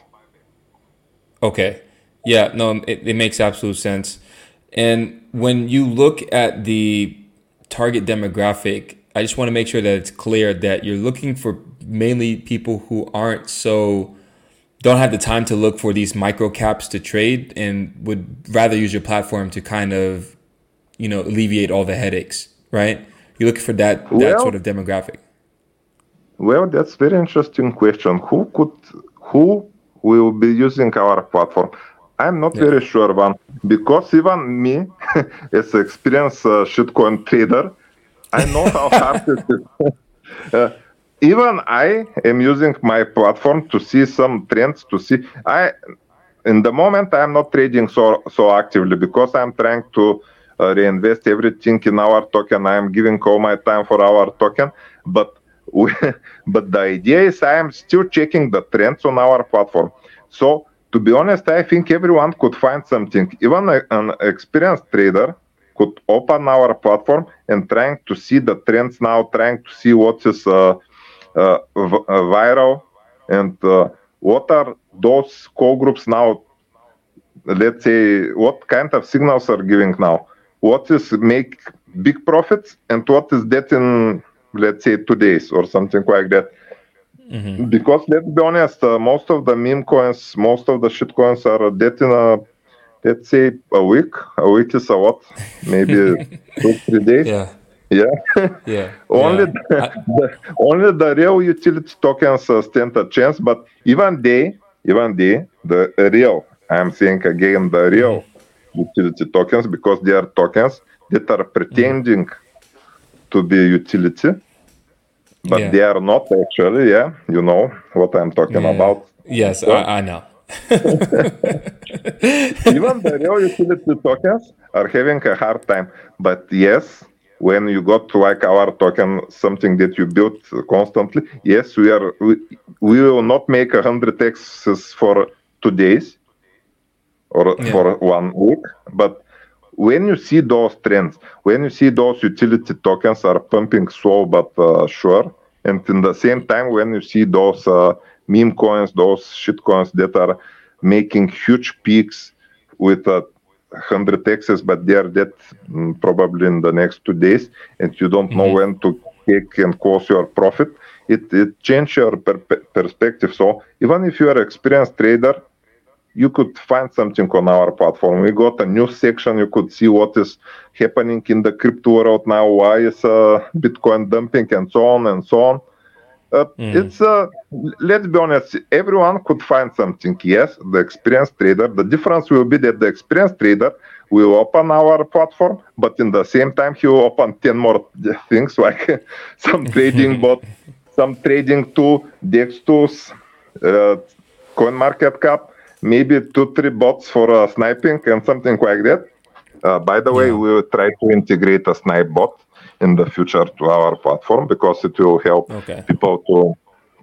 Okay. Yeah, no, it, it makes absolute sense. And when you look at the target demographic, I just want to make sure that it's clear that you're looking for mainly people who aren't so, don't have the time to look for these micro caps to trade and would rather use your platform to kind of, you know, alleviate all the headaches, right? You're looking for that, that well, sort of demographic. Well, that's a very interesting question. Who could, who will be using our platform? I'm not Yeah. very sure one because even me, as an experienced uh, shitcoin trader, I know how hard it is. Uh, even I am using my platform to see some trends. To see, I in the moment I'm not trading so so actively because I'm trying to uh, reinvest everything in our token. I'm giving all my time for our token, but we, but the idea is I am still checking the trends on our platform. So to be honest, I think everyone could find something. Even a, an experienced trader could open our platform and trying to see the trends now, trying to see what is uh, uh, v- uh, viral and uh, what are those call groups now. Let's say what kind of signals are giving now, what is make big profits and what is that in, let's say, two days or something like that. Mm-hmm. Because let's be honest, uh, most of the meme coins, most of the shit coins are dead in a, let's say, a week. A week is a lot, maybe two, three days. Yeah. Yeah. Yeah. only Yeah. the, I, the only the real utility tokens uh, stand a chance, but even they, even they, the real, I'm saying again, the real utility tokens, because they are tokens that are pretending to be utility, but yeah. they are not actually. Yeah, you know what I'm talking Yeah. about. Yes, So I, I know. even the real utility tokens are having a hard time. But yes, when you got to like our token, something that you built constantly, yes, we are we, we will not make a hundred X's for two days or Yeah. for one week, but when you see those trends, when you see those utility tokens are pumping slow but uh, sure, and in the same time when you see those uh, meme coins, those shit coins that are making huge peaks with uh, one hundred X's, but they are dead mm, probably in the next two days, and you don't know when to take and close your profit, it, it changes your per- perspective. So even if you are an experienced trader, you could find something on our platform. We got a news section. You could see what is happening in the crypto world now. Why is uh, Bitcoin dumping and so on and so on. Uh, it's uh, let's be honest. Everyone could find something. Yes, the experienced trader. The difference will be that the experienced trader will open our platform, but in the same time he will open ten more things like some trading bot, some trading tool, DEX tools, uh, coin market cap, maybe two, three bots for uh, sniping and something like that. Uh, by the way, Yeah. we will try to integrate a snipe bot in the future to our platform because it will help Okay. people to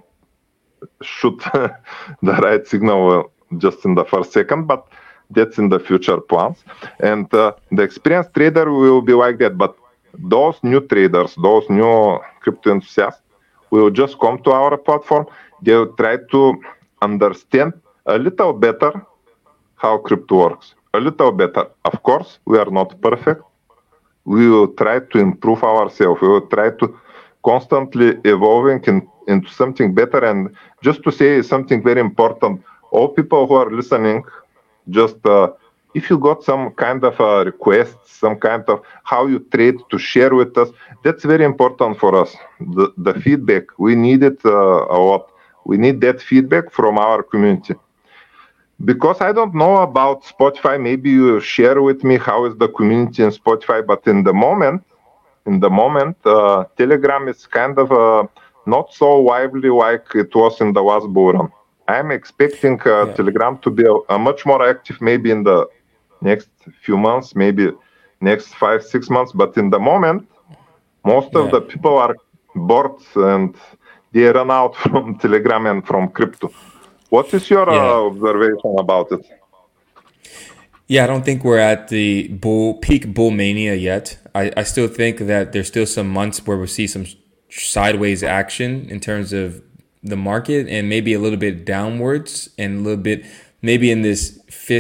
shoot the right signal just in the first second, but that's in the future plans. And uh, the experienced trader will be like that, but those new traders, those new crypto enthusiasts will just come to our platform. They'll try to understand a little better how crypto works. A little better. Of course, we are not perfect. We will try to improve ourselves. We will try to constantly evolving in, into something better. And just to say something very important, all people who are listening, just uh, if you got some kind of a request, some kind of how you trade to share with us, that's very important for us. The, the feedback, we need it uh, a lot. We need that feedback from our community. Because I don't know about Spotify, maybe you share with me how is the community in Spotify, but in the moment, in the moment, uh, Telegram is kind of uh, not so lively like it was in the last bull run. I'm expecting uh, Yeah. Telegram to be a, a much more active maybe in the next few months, maybe next five, six months. But in the moment, most of Yeah. the people are bored and they run out from Telegram and from crypto. What is your Yeah. uh, observation about it? Yeah, I don't think we're at the bull peak bull mania yet. I, I still think that there's still some months where we'll see some sideways action in terms of the market and maybe a little bit downwards and a little bit maybe in this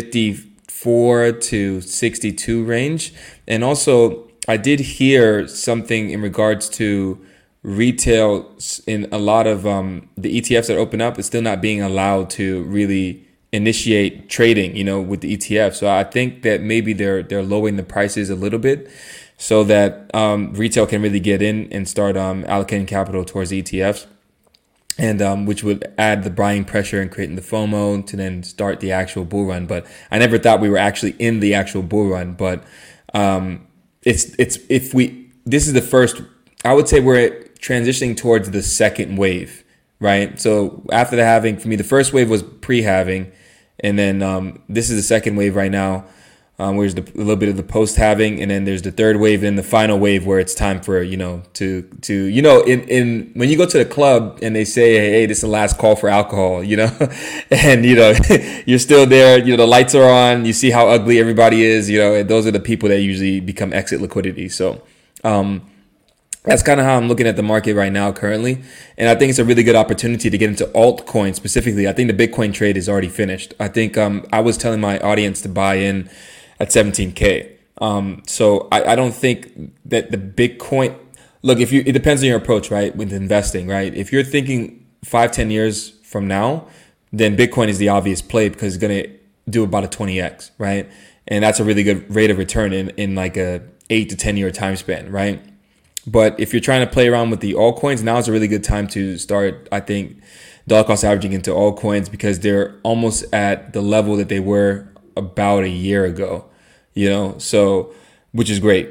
fifty-four to sixty-two range. And also, I did hear something in regards to retail in a lot of um, the E T Fs that open up is still not being allowed to really initiate trading, you know, with the E T F. So I think that maybe they're they're lowering the prices a little bit so that um, retail can really get in and start um, allocating capital towards E T Fs. and um, which would add the buying pressure and creating the FOMO to then start the actual bull run. But I never thought we were actually in the actual bull run. But um, it's it's if we this is the first. I would say we're transitioning towards the second wave, right? So after the halving, for me, the first wave was pre-halving, and then um, this is the second wave right now. Um, where's the, a little bit of the post halving, and then there's the third wave, and the final wave where it's time for, you know, to, to, you know, in, in, when you go to the club and they say, hey, hey, this is the last call for alcohol, you know, and, you know, you're still there, you know, the lights are on, you see how ugly everybody is, you know, and those are the people that usually become exit liquidity. So, um, that's kind of how I'm looking at the market right now currently. And I think it's a really good opportunity to get into altcoins specifically. I think the Bitcoin trade is already finished. I think, um, I was telling my audience to buy in at seventeen K. Um, so I, I don't think that the Bitcoin, look, if you, it depends on your approach, right? With investing, right? If you're thinking five, ten years from now, then Bitcoin is the obvious play because it's going to do about a twenty X, right? And that's a really good rate of return in, in like a eight to ten year time span, right? But if you're trying to play around with the altcoins, now is a really good time to start, I think, dollar cost averaging into altcoins because they're almost at the level that they were about a year ago. You know, so, which is great.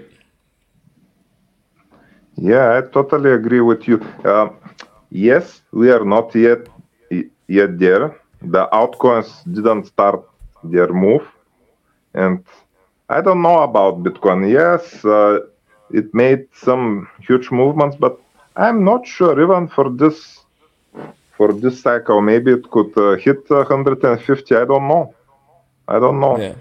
Yeah, I totally agree with you. Um, yes, we are not yet yet there. The altcoins didn't start their move, and I don't know about Bitcoin. Yes, uh, it made some huge movements, but I'm not sure even for this for this cycle. Maybe it could uh, hit one hundred fifty. I don't know. I don't know. Yeah.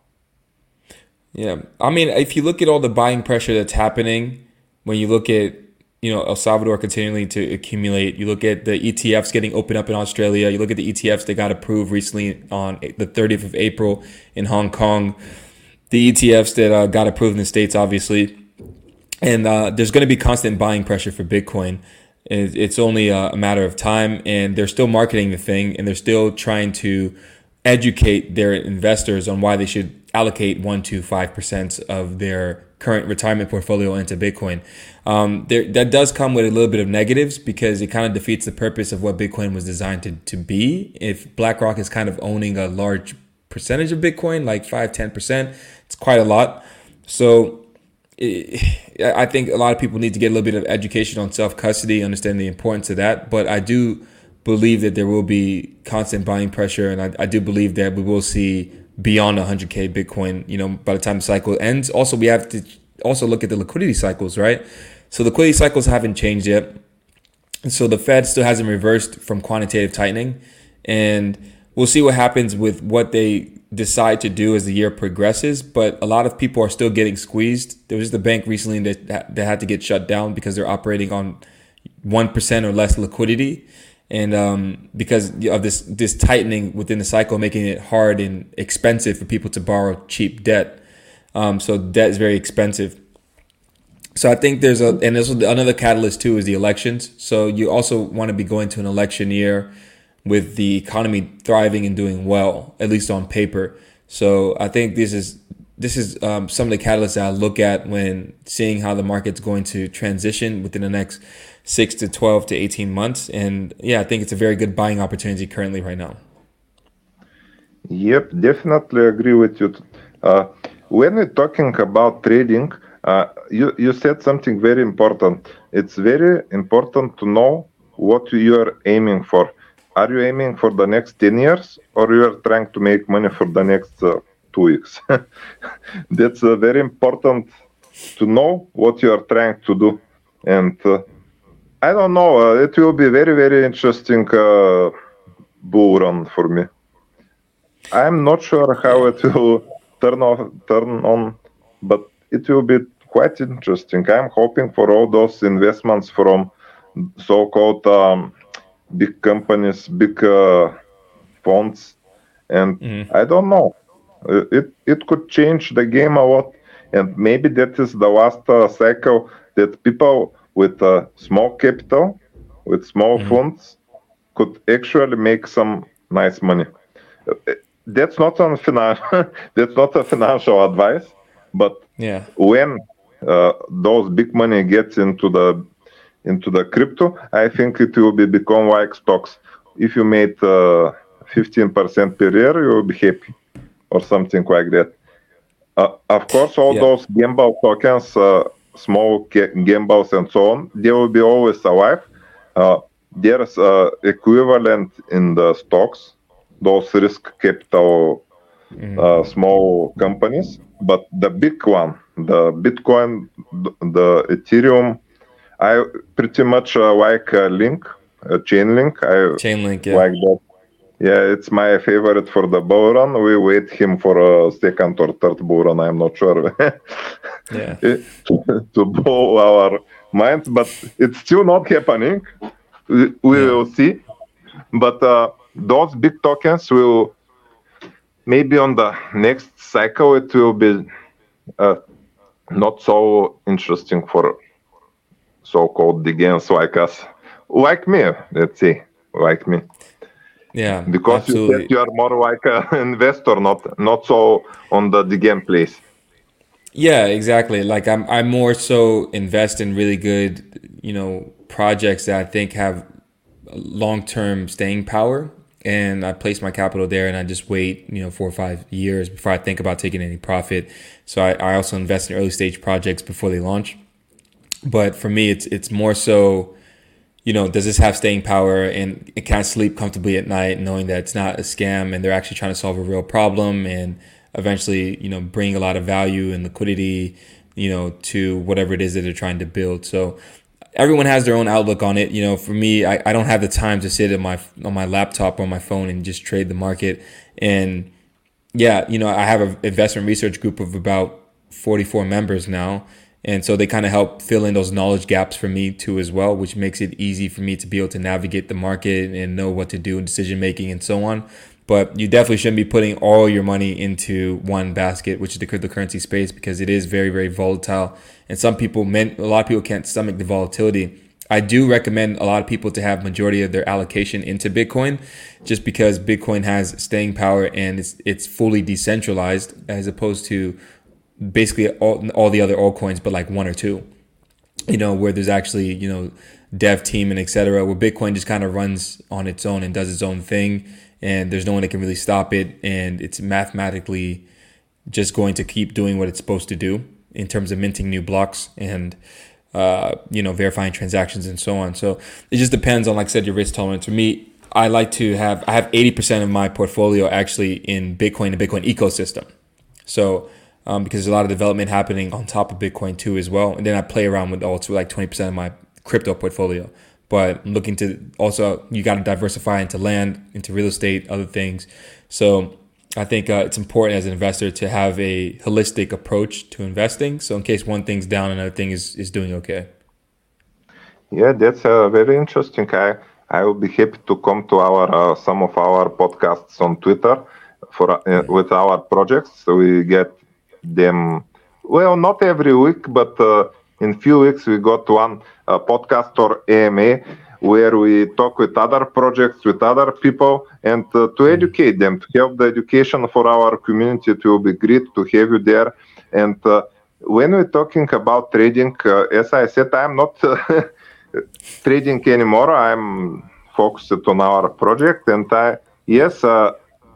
Yeah, I mean, if you look at all the buying pressure that's happening, when you look at, you know, El Salvador continuing to accumulate, you look at the E T Fs getting opened up in Australia, you look at the E T Fs that got approved recently on the thirtieth of April in Hong Kong, the E T Fs that uh, got approved in the States, obviously, and uh, there's going to be constant buying pressure for Bitcoin. It's only a matter of time, and they're still marketing the thing, and they're still trying to educate their investors on why they should allocate one to five percent of their current retirement portfolio into Bitcoin. Um, there, that does come with a little bit of negatives because it kind of defeats the purpose of what Bitcoin was designed to, to be. If BlackRock is kind of owning a large percentage of Bitcoin, like five, ten percent, it's quite a lot. So it, I think a lot of people need to get a little bit of education on self-custody, understand the importance of that. But I do believe that there will be constant buying pressure, and I, I do believe that we will see beyond one hundred K Bitcoin, you know, by the time the cycle ends. Also, we have to also look at the liquidity cycles, right? So liquidity cycles haven't changed yet. And so the Fed still hasn't reversed from quantitative tightening. And we'll see what happens with what they decide to do as the year progresses. But a lot of people are still getting squeezed. There was the bank recently that, that had to get shut down because they're operating on one percent or less liquidity. And um, because of this this tightening within the cycle, making it hard and expensive for people to borrow cheap debt. Um, so debt is very expensive. So I think there's a, and there's another catalyst too is the elections. So you also want to be going to an election year with the economy thriving and doing well, at least on paper. So I think this is this is um, some of the catalysts that I look at when seeing how the market's going to transition within the next six to twelve to eighteen months. And yeah, I think it's a very good buying opportunity currently right now. Yep, definitely agree with you. Uh, when we're talking about trading, uh, you, you said something very important. It's very important to know what you are aiming for. Are you aiming for the next ten years or you are trying to make money for the next uh, two weeks? That's uh, very important to know what you are trying to do. And uh, I don't know, uh, it will be very, very interesting uh, bull run for me. I'm not sure how it will turn off, turn on, but it will be quite interesting. I'm hoping for all those investments from so-called um, big companies, big uh, funds, and mm-hmm. I don't know. It it could change the game a lot, and maybe that is the last uh, cycle that people with uh, small capital, with small mm-hmm. funds, could actually make some nice money. That's not on finan- That's not a financial advice, but yeah. when uh, those big money gets into the into the crypto, I think it will be become like stocks. If you made uh, fifteen percent per year, you will be happy, or something like that. Uh, of course, all Yeah. those gamble tokens, uh, small ga- gambles and so on, they will be always alive. Uh, there's uh, equivalent in the stocks, those risk capital uh, small companies, but the big one, the Bitcoin, the, the Ethereum, I pretty much uh, like uh, Link, uh, Chainlink. I Chainlink, yeah. like that. Yeah, it's my favorite for the bull run. We wait him for a second or third bull run. I'm not sure. Yeah. To blow our minds, but it's still not happening. We, we Yeah. will see. But uh, those big tokens will maybe on the next cycle it will be uh, not so interesting for so-called degens like us, like me. Let's say, like me. Yeah. Because you Absolutely. said you are more like an investor, not not so on the degen place. Yeah, exactly. Like I'm I'm more so invest in really good, you know, projects that I think have long-term staying power, and I place my capital there and I just wait, you know, four or five years before I think about taking any profit. So I, I also invest in early stage projects before they launch. But for me, it's it's more so, you know, does this have staying power, and it can I sleep comfortably at night knowing that it's not a scam and they're actually trying to solve a real problem and eventually, you know, bring a lot of value and liquidity, you know, to whatever it is that they're trying to build. So everyone has their own outlook on it. You know, for me, I, I don't have the time to sit at my on my laptop or my phone and just trade the market. And yeah, you know, I have an investment research group of about forty-four members now. And so they kind of help fill in those knowledge gaps for me too as well, which makes it easy for me to be able to navigate the market and know what to do in decision making and so on. But you definitely shouldn't be putting all your money into one basket, which is the cryptocurrency space, because it is very, very volatile. And some people, a lot of people can't stomach the volatility. I do recommend a lot of people to have majority of their allocation into Bitcoin, just because Bitcoin has staying power and it's it's fully decentralized as opposed to basically all, all the other altcoins, but like one or two, you know, where there's actually, you know, dev team and et cetera, where Bitcoin just kind of runs on its own and does its own thing. And there's no one that can really stop it. And it's mathematically just going to keep doing what it's supposed to do in terms of minting new blocks and, uh, you know, verifying transactions and so on. So it just depends on, like I said, your risk tolerance. For me, I like to have, I have eighty percent of my portfolio actually in Bitcoin and Bitcoin ecosystem. So Um, because there's a lot of development happening on top of Bitcoin too as well. And then I play around with also like twenty percent of my crypto portfolio. But I'm looking to also, you got to diversify into land, into real estate, other things. So I think uh, it's important as an investor to have a holistic approach to investing. So in case one thing's down, another thing is, is doing okay. Yeah, that's uh, very interesting. I I will be happy to come to our uh, some of our podcasts on Twitter for uh, with our projects. So we get them, well, not every week, but uh, in few weeks we got one uh, podcast or A M A where we talk with other projects, with other people, and uh, to educate them, to help the education for our community. It will be great to have you there. And uh, when we're talking about trading, uh, as I said, I'm not uh, trading anymore. I'm focused on our project, and I, yes, uh,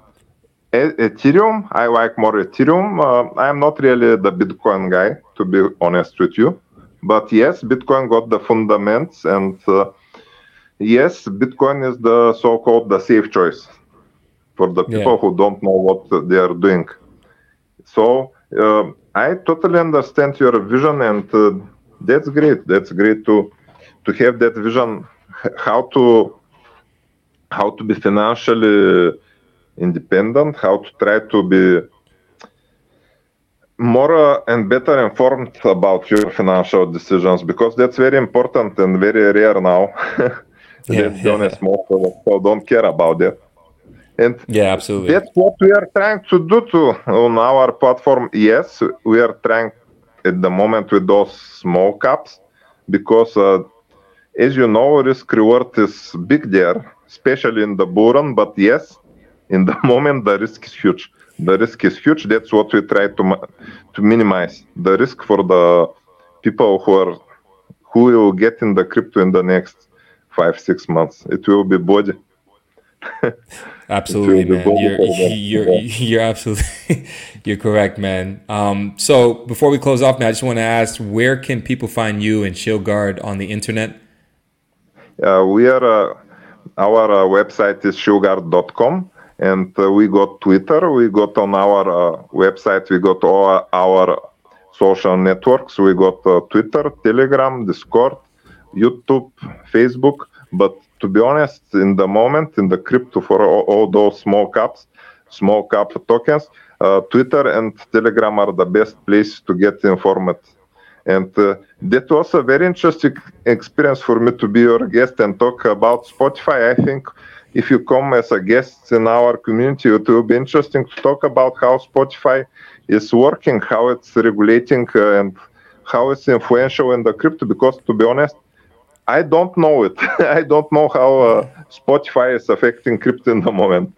Ethereum, I like more Ethereum. Uh, I'm not really the Bitcoin guy, to be honest with you. But yes, Bitcoin got the fundamentals, and uh, yes, Bitcoin is the so-called the safe choice for the people Yeah. who don't know what they are doing. So uh, I totally understand your vision, and uh, that's great. That's great to to have that vision, how to how to be financially independent, how to try to be more uh, and better informed about your financial decisions, because that's very important and very rare now. Yeah, Let's be yeah, honest, yeah. most of us people don't care about that. And Yeah, absolutely. that's what we are trying to do too on our platform. Yes, we are trying at the moment with those small caps, because uh, as you know, risk reward is big there, especially in the bull run. But yes, in the moment, the risk is huge. The risk is huge. That's what we try to to minimize, the risk for the people who are who will get in the crypto in the next five, six months. It will be body. Absolutely, man. You're you're you're absolutely you're correct, man. Um, so before we close off, man, I just want to ask, where can people find you and Shieldguard on the internet? Uh, we are uh, our uh, website is shieldguard dot com, and uh, we got Twitter. We got on our uh, website. We got all our social networks. We got uh, Twitter, Telegram, Discord, YouTube, Facebook. But to be honest, in the moment, in the crypto for all, all those small caps, small cap tokens, uh, Twitter and Telegram are the best place to get informed. And uh, that was a very interesting experience for me to be your guest and talk about Spotify. I think if you come as a guest in our community, it will be interesting to talk about how Spotify is working, how it's regulating, uh, and how it's influential in the crypto. Because to be honest, I don't know it. I don't know how uh, Spotify is affecting crypto in the moment.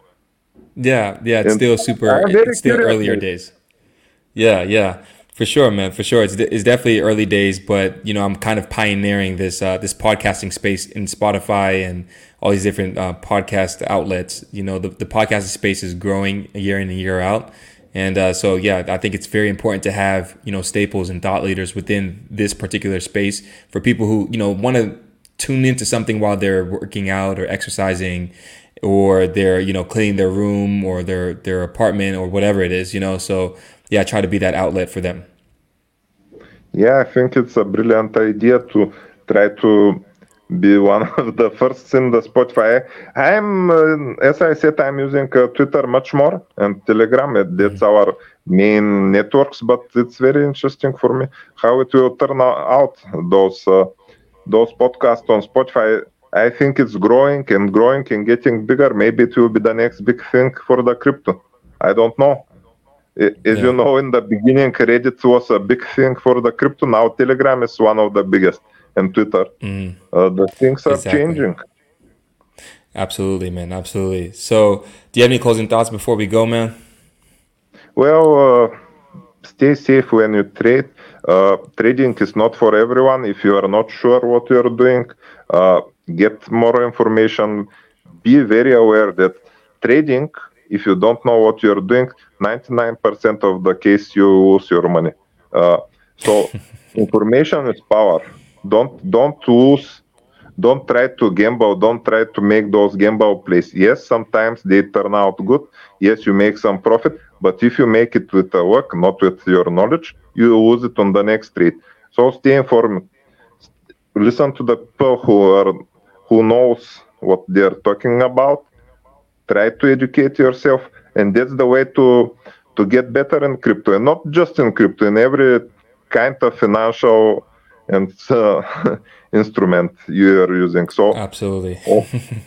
Yeah, yeah, it's and still super, it's still earlier days. Yeah, yeah, for sure, man, for sure. It's it's definitely early days, but you know, I'm kind of pioneering this uh, this podcasting space in Spotify and all these different uh, podcast outlets. You know, the the podcasting space is growing year in and year out. And uh, so, yeah, I think it's very important to have, you know, staples and thought leaders within this particular space for people who, you know, want to tune into something while they're working out or exercising, or they're, you know, cleaning their room or their, their apartment or whatever it is, you know. So, yeah, try to be that outlet for them. Yeah, I think it's a brilliant idea to try to be one of the first in the Spotify. I'm, uh, as I said, I'm using uh, Twitter much more and Telegram. That's our main networks, but it's very interesting for me how it will turn out, those uh, those podcasts on Spotify. I think it's growing and growing and getting bigger. Maybe it will be the next big thing for the crypto. I don't know. As yeah. you know, in the beginning, Reddit was a big thing for the crypto. Now Telegram is one of the biggest. And Twitter, mm. uh, the things are exactly. changing. Absolutely, man. Absolutely. So, do you have any closing thoughts before we go, man? Well, uh, stay safe when you trade. Uh, trading is not for everyone. If you are not sure what you are doing, uh, get more information. Be very aware that trading, if you don't know what you are doing, ninety-nine percent of the case you lose your money. Uh, so, information is power. Don't don't lose, don't try to gamble, don't try to make those gamble plays. Yes, sometimes they turn out good. Yes, you make some profit, but if you make it with a work, not with your knowledge, you lose it on the next trade. So stay informed. Listen to the people who are who knows what they're talking about. Try to educate yourself, and that's the way to to get better in crypto, and not just in crypto, in every kind of financial and uh, instrument you are using. So absolutely. oh,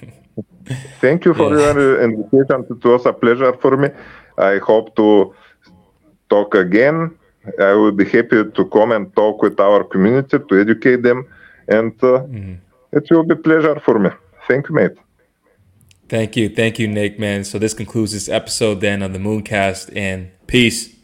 thank you for yeah. your invitation. It was a pleasure for me. I hope to talk again. I will be happy to come and talk with our community to educate them, and uh, mm-hmm. it will be a pleasure for me. Thank you, mate. Thank you. Thank you, Nick, man. So this concludes this episode then of the Mooncast, and peace.